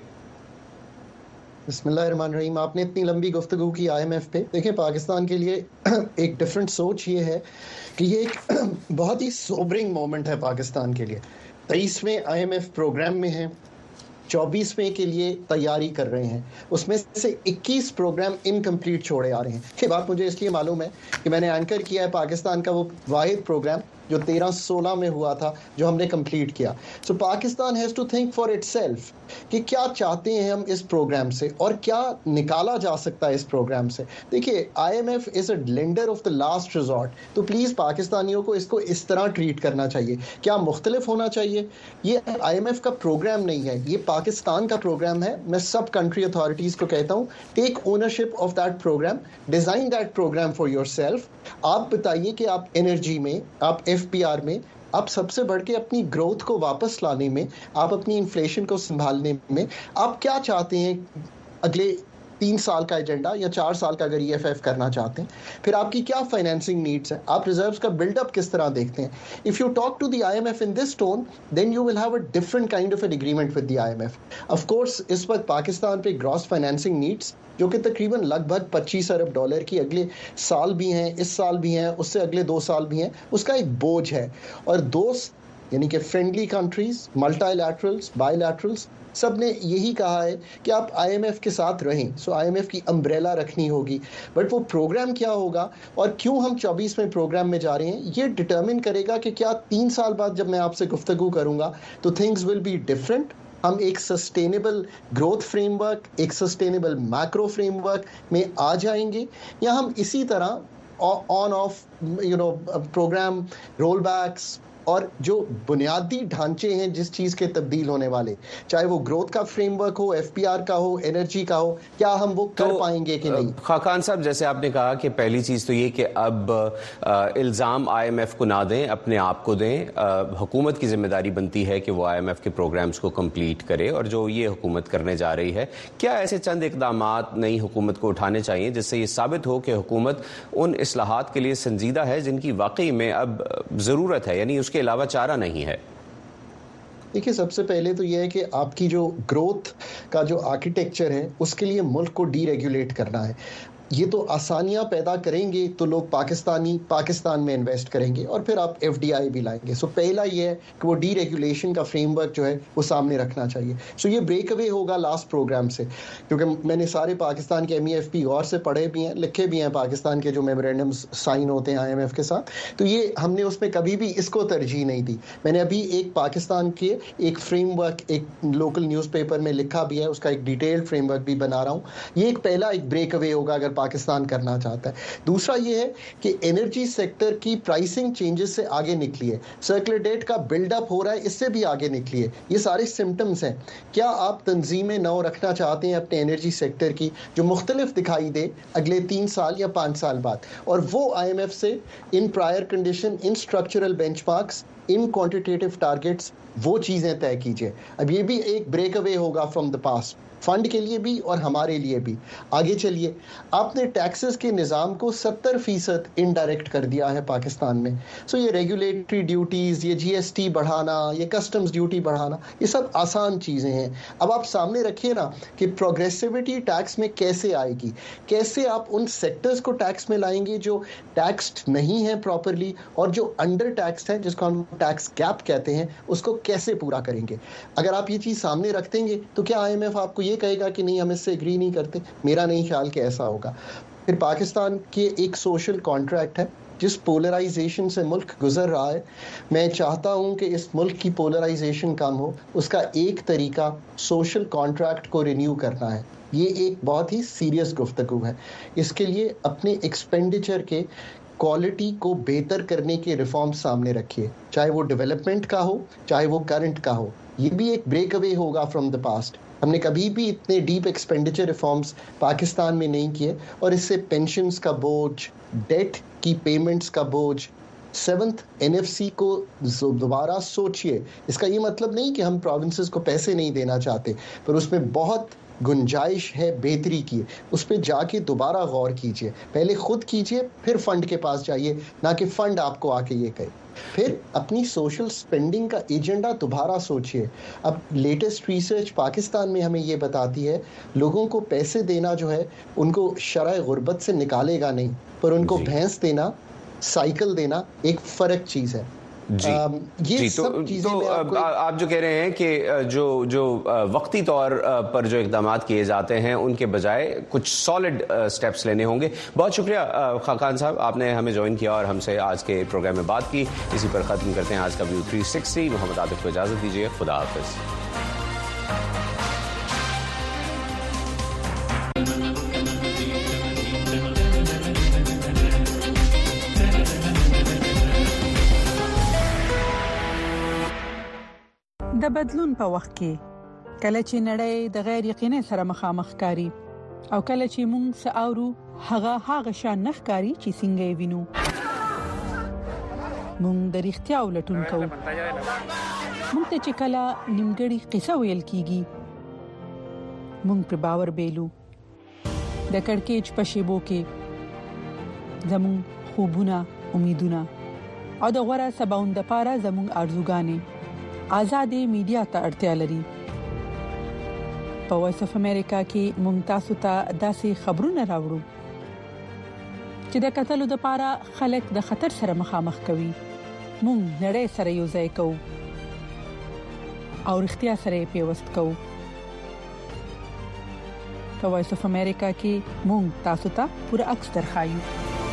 بسم اللہ الرحمن الرحیم. آپ نے اتنی لمبی گفتگو کی آئی ایم ایف پہ. دیکھیں پاکستان کے لیے ایک ڈفرینٹ سوچ یہ ہے کہ یہ ایک بہت ہی سوبرنگ مومنٹ ہے پاکستان کے لیے. تیئیسویں آئی ایم ایف پروگرام میں ہیں, چوبیسویں کے لیے تیاری کر رہے ہیں, اس میں سے اکیس پروگرام انکمپلیٹ چھوڑے آ رہے ہیں. یہ بات مجھے اس لیے معلوم ہے کہ میں نے اینکر کیا ہے پاکستان کا وہ واحد پروگرام جو تیرہ سولہ میں ہوا تھا, جو ہم نے کمپلیٹ کیا. سو پاکستان ہیز ٹو تھنک فار اٹ سیلف کہ کیا چاہتے ہیں ہم اس پروگرام سے اور کیا نکالا جا سکتا ہے اس پروگرام سے. دیکھیے آئی ایم ایف از اے لینڈر آف دا لاسٹ ریزورٹ, تو پلیز پاکستانیوں کو اس کو اس طرح ٹریٹ کرنا چاہیے. کیا مختلف ہونا چاہیے؟ یہ آئی ایم ایف کا پروگرام نہیں ہے, یہ پاکستان کا پروگرام ہے. میں سب کنٹری اتھارٹیز کو کہتا ہوں ٹیک اونرشپ آف دیٹ پروگرام, ڈیزائن دیٹ پروگرام فار یور سیلف. آپ بتائیے کہ آپ انرجی میں, آپ ایف پی آر میں, آپ سب سے بڑھ کے اپنی گروتھ کو واپس لانے میں, آپ اپنی انفلیشن کو سنبھالنے میں آپ کیا چاہتے ہیں اگلے تین سال کا ایجنڈا یا چار سال کا اگر ای ایف ایف کرنا چاہتے ہیں. پھر آپ کی کیا فائنینسنگ نیڈس ہیں, آپ ریزروز کا بلڈ اپ کس طرح دیکھتے ہیں. اف یو ٹاک ٹو دی آئی ایم ایف ان دس ٹون دین یو ول ہیو اے ڈفرنٹ کائنڈ آف این ایگریمنٹ ود دی آئی ایم ایف. آف کورس اس وقت پاکستان پہ گراس فائنینسنگ نیڈس جو کہ تقریباً لگ بھگ پچیس ارب ڈالر کی اگلے سال بھی ہیں, اس سال بھی ہیں, اس سے اگلے دو سال بھی ہیں, اس کا ایک بوجھ ہے. اور دوست یعنی کہ فرینڈلی کنٹریز, ملٹی لیٹرلز, بائی لیٹرلز, سب نے یہی کہا ہے کہ آپ آئی ایم ایف کے ساتھ رہیں. سو آئی ایم ایف کی امبریلا رکھنی ہوگی, بٹ وہ پروگرام کیا ہوگا اور کیوں ہم چوبیسویں پروگرام میں جا رہے ہیں یہ ڈٹرمن کرے گا کہ کیا تین سال بعد جب میں آپ سے گفتگو کروں گا تو تھنگز ول بی ڈفرینٹ. ہم ایک سسٹینیبل گروتھ فریم ورک, ایک سسٹینیبل میکرو فریم ورک میں آ جائیں گے, یا ہم اسی طرح آن آف یو نو پروگرام رول بیکس اور جو بنیادی ڈھانچے ہیں جس چیز کے تبدیل ہونے والے, چاہے وہ گروتھ کا فریم ورک ہو, ایف پی آر کا ہو, انرجی کا ہو, کیا ہم وہ کر پائیں گے کہ نہیں؟ خاقان صاحب جیسے آپ نے کہا کہ پہلی چیز تو یہ کہ اب الزام آئی ایم ایف کو نہ دیں, اپنے آپ کو دیں. حکومت کی ذمہ داری بنتی ہے کہ وہ آئی ایم ایف کے پروگرامز کو کمپلیٹ کرے, اور جو یہ حکومت کرنے جا رہی ہے, کیا ایسے چند اقدامات نئی حکومت کو اٹھانے چاہیے جس سے یہ ثابت ہو کہ حکومت ان اصلاحات کے لیے سنجیدہ ہے جن کی واقعی میں اب ضرورت ہے, یعنی اس کے علاوہ چارہ نہیں ہے؟ دیکھیے سب سے پہلے تو یہ ہے کہ آپ کی جو گروتھ کا جو آرکیٹیکچر ہے اس کے لیے ملک کو ڈی ریگولیٹ کرنا ہے. یہ تو آسانیاں پیدا کریں گے تو لوگ پاکستانی پاکستان میں انویسٹ کریں گے, اور پھر آپ ایف ڈی آئی بھی لائیں گے. سو پہلا یہ ہے کہ وہ ڈی ریگولیشن کا فریم ورک جو ہے وہ سامنے رکھنا چاہیے. سو یہ بریک اوے ہوگا لاسٹ پروگرام سے, کیونکہ میں نے سارے پاکستان کے ایم ای ایف پی غور سے پڑھے بھی ہیں, لکھے بھی ہیں پاکستان کے جو میمورینڈمز سائن ہوتے ہیں آئی ایم ایف کے ساتھ. تو یہ ہم نے اس میں کبھی بھی اس کو ترجیح نہیں دی. میں نے ابھی ایک پاکستان کے ایک فریم ورک ایک لوکل نیوز پیپر میں لکھا بھی ہے, اس کا ایک ڈیٹیلڈ فریم ورک بھی بنا رہا ہوں. یہ ایک پہلا ایک بریک اوے ہوگا اگر پاکستان کرنا چاہتا ہے. دوسرا یہ ہے کہ انرجی سیکٹر کی پرائسنگ چینجز سے آگے نکلیے, سرکولر ڈیٹ کا بلڈ اپ ہو رہا ہے, اس سے بھی آگے نکلیے. یہ سارے سمٹمز ہیں. کیا آپ تنظیمیں نو رکھنا چاہتے ہیں اپنے انرجی سیکٹر کی جو مختلف دکھائی دے اگلے تین سال یا پانچ سال بعد, اور وہ آئی ایم ایف سے ان پرائر کنڈیشن, ان اسٹرکچرل بینچ مارکس इन क्वांटिटेटिव टारगेट्स वो चीज़ें तय कीजिए। अब ये भी एक ब्रेक अवे होगा फ्रॉम द पास्ट, फंड के लिए भी और हमारे लिए भी। आगे चलिए, आपने टैक्सेस के निज़ाम को सत्तर फीसद इनडायरेक्ट कर दिया है पाकिस्तान में। सो ये रेगुलेटरी ड्यूटीज़, ये जीएसटी बढ़ाना, ये कस्टम्स ड्यूटी बढ़ाना, ये सब आसान चीज़ें हैं। अब आप सामने रखिए ना कि प्रोग्रेसिविटी टैक्स में कैसे आएगी, कैसे आप उन सेक्टर्स को टैक्स में लाएंगे जो टैक्स्ड नहीं है प्रॉपरली, और जो अंडर टैक्स्ड है जिसको हम टैक्स गैप कहते हैं, उसको कैसे पूरा करेंगे। अगर आप ये चीज़ सामने रख देंगे तो क्या आईएमएफ आपको ये कहेगा कि नहीं हम इससे एग्री नहीं करते? मेरा नहीं ख्याल कि ऐसा होगा। फिर पाकिस्तान के एक सोशल कॉन्ट्रैक्ट है, जिस पोलराइजेशन से मुल्क गुजर रहा है, मैं चाहता हूं कि इस मुल्क की पोलराइजेशन कम हो। उसका एक तरीका सोशल कॉन्ट्रैक्ट को रिन्यू करना है। ये एक बहुत ही सीरियस गुफ्तगू है। इसके लिए अपने एक्सपेंडिचर के क्वालिटी को बेहतर करने के रिफॉर्म सामने रखिए, चाहे वो डेवलपमेंट का हो, चाहे वो करंट का हो। ये भी एक ब्रेक अवे होगा फ्रॉम द पास्ट। हमने कभी भी इतने डीप एक्सपेंडिचर रिफॉर्म्स पाकिस्तान में नहीं किए, और इससे पेंशन्स का बोझ, डेट की पेमेंट्स का बोझ, सेवंथ एनएफसी को दोबारा सोचिए। इसका ये मतलब नहीं कि हम प्रोविंसेस को पैसे नहीं देना चाहते, पर उसमें बहुत गुंजाइश है बेहतरी की। उस पर जाके दोबारा गौर कीजिए। पहले खुद कीजिए, फिर फंड के पास जाइए, ना कि फंड आपको आके ये कहे। फिर अपनी सोशल स्पेंडिंग का एजेंडा दोबारा सोचिए। अब लेटेस्ट रिसर्च पाकिस्तान में हमें ये बताती है, लोगों को पैसे देना जो है उनको शरह गुर्बत से निकालेगा नहीं, पर उनको भैंस देना, साइकिल देना एक फ़र्क चीज़ है। जी, ये जी सब तो, तो आपको... आप जो कह रहे हैं कि जो जो वक्ती तौर पर जो इकदाम किए जाते हैं उनके बजाय कुछ सॉलिड स्टेप्स लेने होंगे। बहुत शुक्रिया खाकान साहब, आपने हमें ज्वाइन किया और हमसे आज के प्रोग्राम में बात की। इसी पर ख़त्म करते हैं आज का view three sixty. Mohammad Atif को इजाज़त दीजिए। खुदा हाफिज़। د بدلون په وخت کې کله چې نړۍ د غیر یقیني سره مخامخ کاری او کله چې موږ ساورو هغه هغه شان نخکاری چې څنګه وینو، موږ د اړتیا ولټون کوو. موږ ته چې کله نیمګړی قصه ویل کیږي موږ پر باور بیلو. د کڑکېچ په شیبو کې زموږ خوبونه، امیدونه او د غوړه سباوند لپاره زموږ ارزوګانې آزادې میډیا ته اړتیا لري. په وایس اف امریکا کې ممتاز ته داسې خبرونه راوړو چې د قتل لپاره خلک د خطر سره مخامخ کوي. مونږ نړۍ سره یو ځای کوو او اړتیا سره پیوست کوو. په وایس اف امریکا کې مونږ تاسو ته پوره عکس درخایو.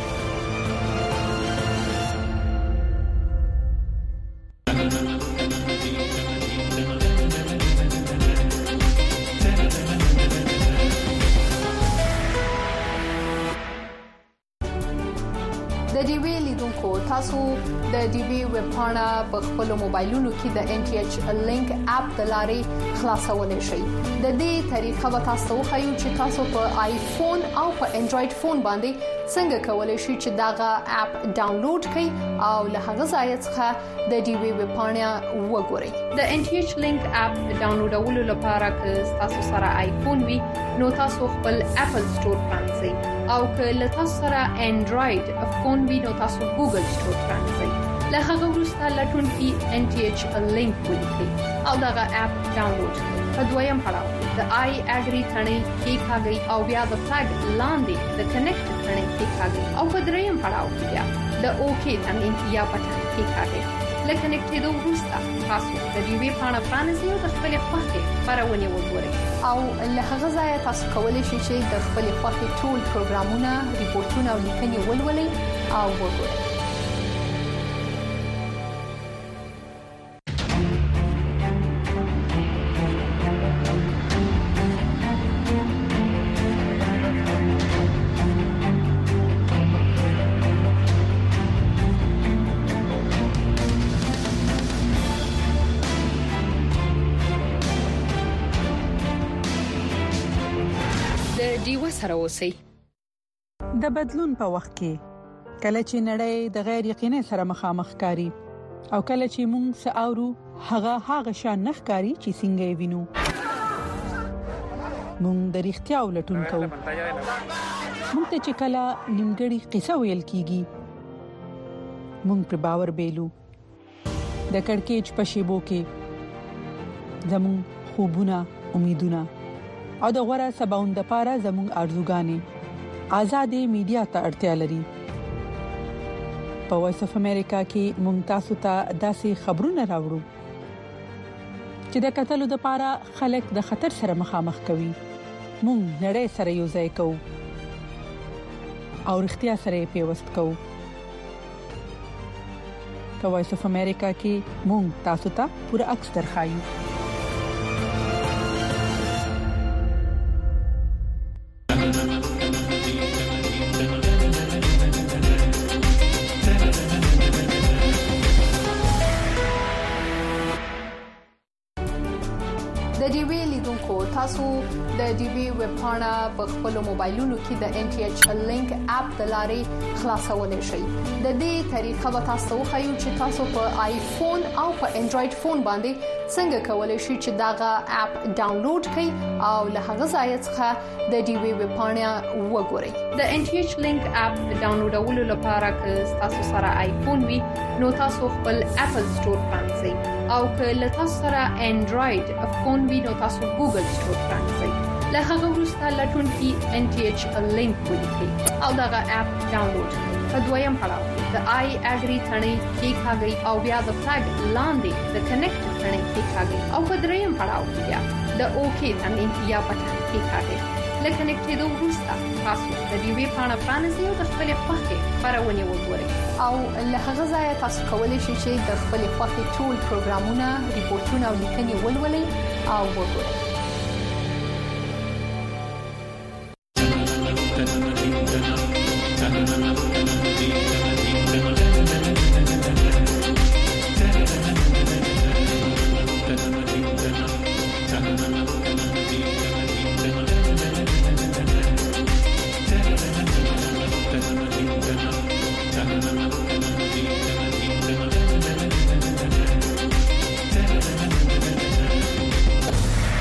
تاسو د ډي بي ویب پاڼه په خپل موبایلونو کې د ان ټي ایچ لینک اپ د لارې خلاصولای شئ. د دې طریقه به تاسو خو چې تاسو په آیفون او په انډراید فون باندې څنګه کولای شئ چې داغه اپ ډاونلوډ کړئ او له هغه ځای څخه د ډي بي ویب پاڼه وګورئ. د ان ټي ایچ لینک اپ ډاونلوډولو لپاره که تاسو سره آیفون وي نو تاسو خپل اپل سٹور پرانځئ او که له تاسو سره انډراید فون وي نو تاسو ګوګل سٹور پرانځئ. له هغه وروسته لټون کې ان ټي ایچ لینک ولیکئ او دغه اپ ډاونلوډ کړئ. په دویم پړاو د آی اګری ثنې کې ښاګي او بیا د فلګ لاندې د کنیکټ ثنې کې ښاګي او په دریم پړاو کې بیا د اوکی ثنې یا پټن کې ښاګي. لکه کنیکټېدو وروسته تاسو د دې وی پاڼه پرانیزئ او د خپل خوښې خبرونه وګورئ او له هغه ځای تاسو کولی شئ چې د خپل خوښې ټول پروګرامونه، ریپورتونه او لیکنې ولولئ او وګورئ. سره اوسئ. د بدلون په وخت کې کله چې نړۍ د غیر یقیني سره مخامخ کاری او کله چې موږ ساورو هغه هغه شان نخکاری چې څنګه وینو موږ د اړتیا ولټون کوو موږ ته چې کله نیمګړی قصه ویل کیږي موږ پر باور بیلو د کڑکېچ په شیبو کې زموږ خوبونه امیدونه او د غوړه سباوند لپاره زموږ ارزوګانې آزادې میډیا ته اړتیا لري په وایس اف امریکا کې موږ تاسو ته داسې خبرونه راوړو چې د قتل لپاره خلک د خطر سره مخامخ کوي موږ نړۍ سره یو ځای کوو او اړتیا سره پیوست کوو په وایس اف امریکا کې موږ تاسو ته پوره عکس درخایو د ډي وی لیدونکو تاسو د ډي وی ویب پاڼه په خپل موبایلونو کې د ان ټي ایچ لینک اپ د لارې خلاصولای شئ د دې طریقه به تاسو خو چې تاسو په آیفون او په انډراید فون باندې څنګه کولای شئ چې داغه اپ ډاونلوډ کړئ او له هغه ځای څخه د ډي وی ویب پاڼه وګورئ د ان ټي ایچ لینک اپ ډاونلوډولو لپاره که تاسو سره آیفون وي نو تاسو خپل اپل سٹور پرانځئ او که له تاسو سره انډراید فون وي نو تاسو ګوګل سٹور پرانځئ له هغه وروسته لټون کې ان ټي ایچ لینک ولیکئ او داغه اپ ډاونلوډ کړئ په دویم پړاو د آی اګری ثنې کې ښاګي او بیا د فلګ لاندې د کنیکټ ثنې کې ښاګي او په دریم پړاو کې بیا د اوکی ثنې یا بټن کې ښاګي لکه کنیکټېدو وروسته تاسو د ډي وی پاڼه پرانیزئ او د خپل خوښې خبرونه وګورئ او له هغه ځای تاسو کولی شئ چې د خپل خوښې ټول پروګرامونه ریپورتونه او لیکنې ولولئ او وګورئ